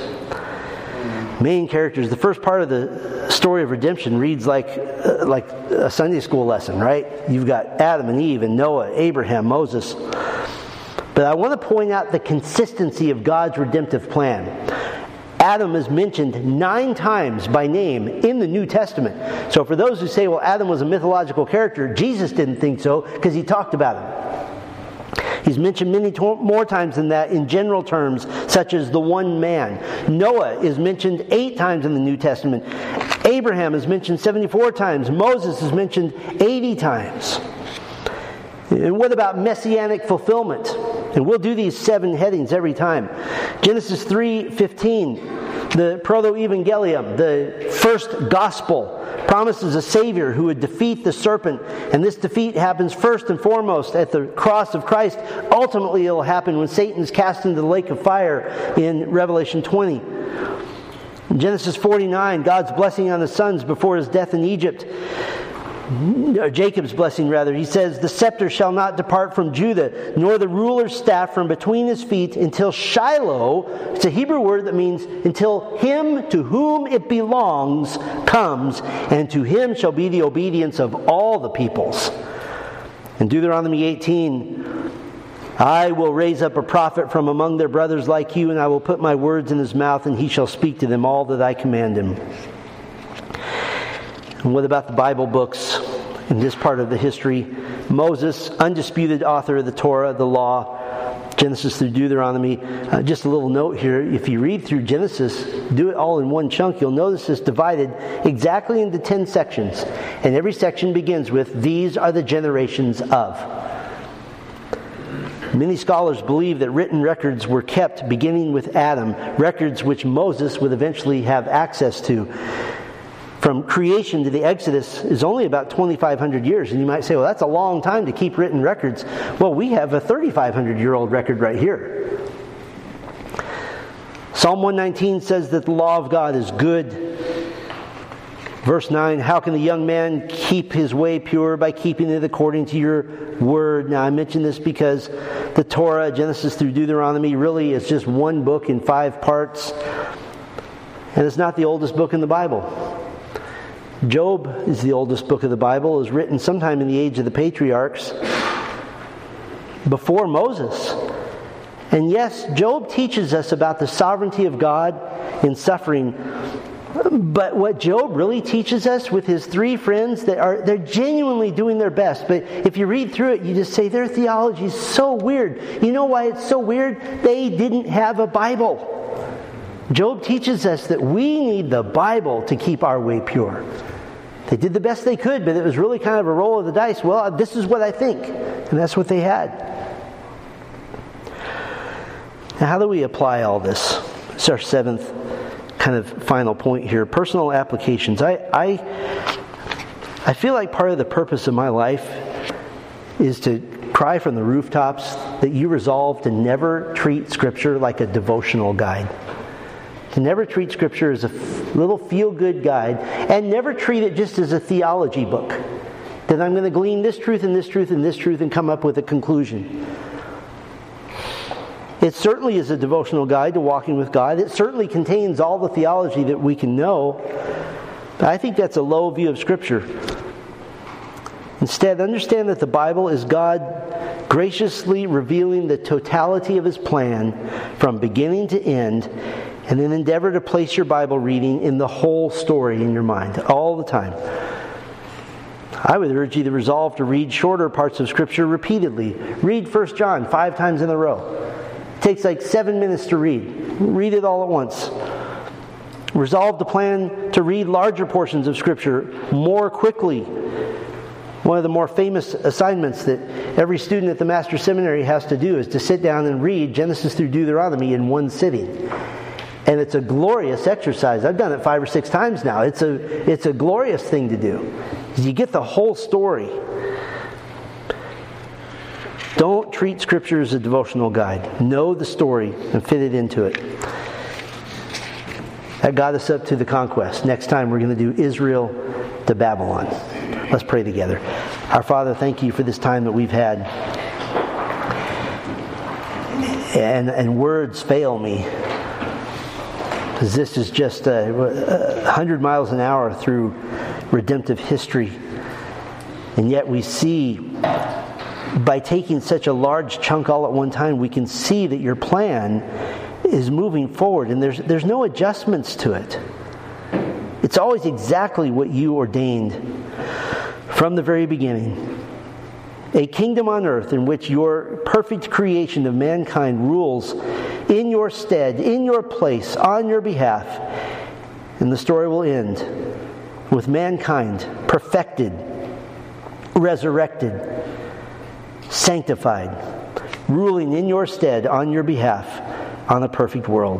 [SPEAKER 1] Main characters. The first part of the story of redemption reads like a Sunday school lesson, right? You've got Adam and Eve and Noah, Abraham, Moses. But I want to point out the consistency of God's redemptive plan. Adam is mentioned 9 times by name in the New Testament. So for those who say, well, Adam was a mythological character, Jesus didn't think so because he talked about him. He's mentioned many more times than that in general terms, such as the one man. Noah is mentioned 8 times in the New Testament. Abraham is mentioned 74 times. Moses is mentioned 80 times. And what about messianic fulfillment? And we'll do these 7 headings every time. Genesis 3:15, the proto-evangelium, the first gospel, promises a Savior who would defeat the serpent. And this defeat happens first and foremost at the cross of Christ. Ultimately, it will happen when Satan is cast into the lake of fire in Revelation 20. In Genesis 49, God's blessing on the sons before his death in Egypt. Jacob's blessing, rather. He says, the scepter shall not depart from Judah, nor the ruler's staff from between his feet until Shiloh, it's a Hebrew word that means until him to whom it belongs comes, and to him shall be the obedience of all the peoples. In Deuteronomy 18, I will raise up a prophet from among their brothers like you, and I will put my words in his mouth, and he shall speak to them all that I command him. And what about the Bible books in this part of the history? Moses, undisputed author of the Torah, the law, Genesis through Deuteronomy. Just a little note here, if you read through Genesis, do it all in one chunk, you'll notice it's divided exactly into 10 sections. And every section begins with, these are the generations of. Many scholars believe that written records were kept beginning with Adam, records which Moses would eventually have access to. From creation to the Exodus is only about 2,500 years. And you might say, well, that's a long time to keep written records. Well, we have a 3,500-year-old record right here. Psalm 119 says that the law of God is good. Verse 9, how can the young man keep his way pure? By keeping it according to your word. Now, I mention this because the Torah, Genesis through Deuteronomy, really is just one book in 5 parts. And it's not the oldest book in the Bible. Job is the oldest book of the Bible. It was written sometime in the age of the patriarchs, before Moses. And yes, Job teaches us about the sovereignty of God in suffering. But what Job really teaches us with his three friends, they're genuinely doing their best. But if you read through it, you just say, their theology is so weird. You know why it's so weird? They didn't have a Bible. Job teaches us that we need the Bible to keep our way pure. They did the best they could, but it was really kind of a roll of the dice. Well, this is what I think. And that's what they had. Now, how do we apply all this? It's our seventh kind of final point here. Personal applications. I feel like part of the purpose of my life is to cry from the rooftops that you resolve to never treat Scripture like a devotional guide. To never treat Scripture as a little feel-good guide, and never treat it just as a theology book. That I'm going to glean this truth and this truth and this truth and come up with a conclusion. It certainly is a devotional guide to walking with God. It certainly contains all the theology that we can know. But I think that's a low view of Scripture. Instead, understand that the Bible is God graciously revealing the totality of His plan from beginning to end, and then endeavor to place your Bible reading in the whole story in your mind, all the time. I would urge you to resolve to read shorter parts of Scripture repeatedly. Read 1 John 5 times in a row. It takes like 7 minutes to read. Read it all at once. Resolve to plan to read larger portions of Scripture more quickly. One of the more famous assignments that every student at the Master's Seminary has to do is to sit down and read Genesis through Deuteronomy in one sitting. And it's a glorious exercise. I've done it 5 or 6 times now. It's a glorious thing to do. You get the whole story. Don't treat Scripture as a devotional guide. Know the story and fit it into it. That got us up to the conquest. Next time we're going to do Israel to Babylon. Let's pray together. Our Father, thank you for this time that we've had. And words fail me. Because this is just 100 miles an hour through redemptive history. And yet we see, by taking such a large chunk all at one time, we can see that your plan is moving forward. And there's no adjustments to it. It's always exactly what you ordained from the very beginning. A kingdom on earth in which your perfect creation of mankind rules in your stead, in your place, on your behalf. And the story will end with mankind perfected, resurrected, sanctified, ruling in your stead, on your behalf, on a perfect world.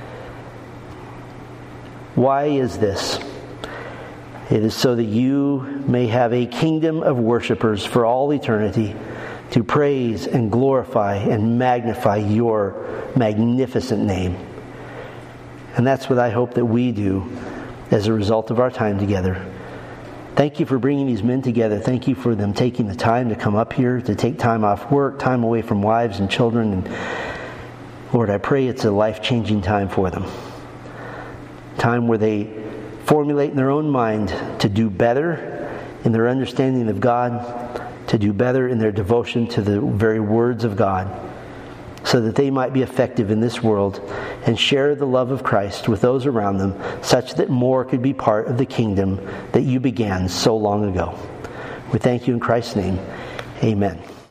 [SPEAKER 1] Why is this? It is so that you may have a kingdom of worshipers for all eternity to praise and glorify and magnify your magnificent name. And that's what I hope that we do as a result of our time together. Thank you for bringing these men together. Thank you for them taking the time to come up here, to take time off work, time away from wives and children. And Lord, I pray it's a life-changing time for them. Time where they formulate in their own mind to do better in their understanding of God, to do better in their devotion to the very words of God, so that they might be effective in this world and share the love of Christ with those around them, such that more could be part of the kingdom that you began so long ago. We thank you in Christ's name. Amen.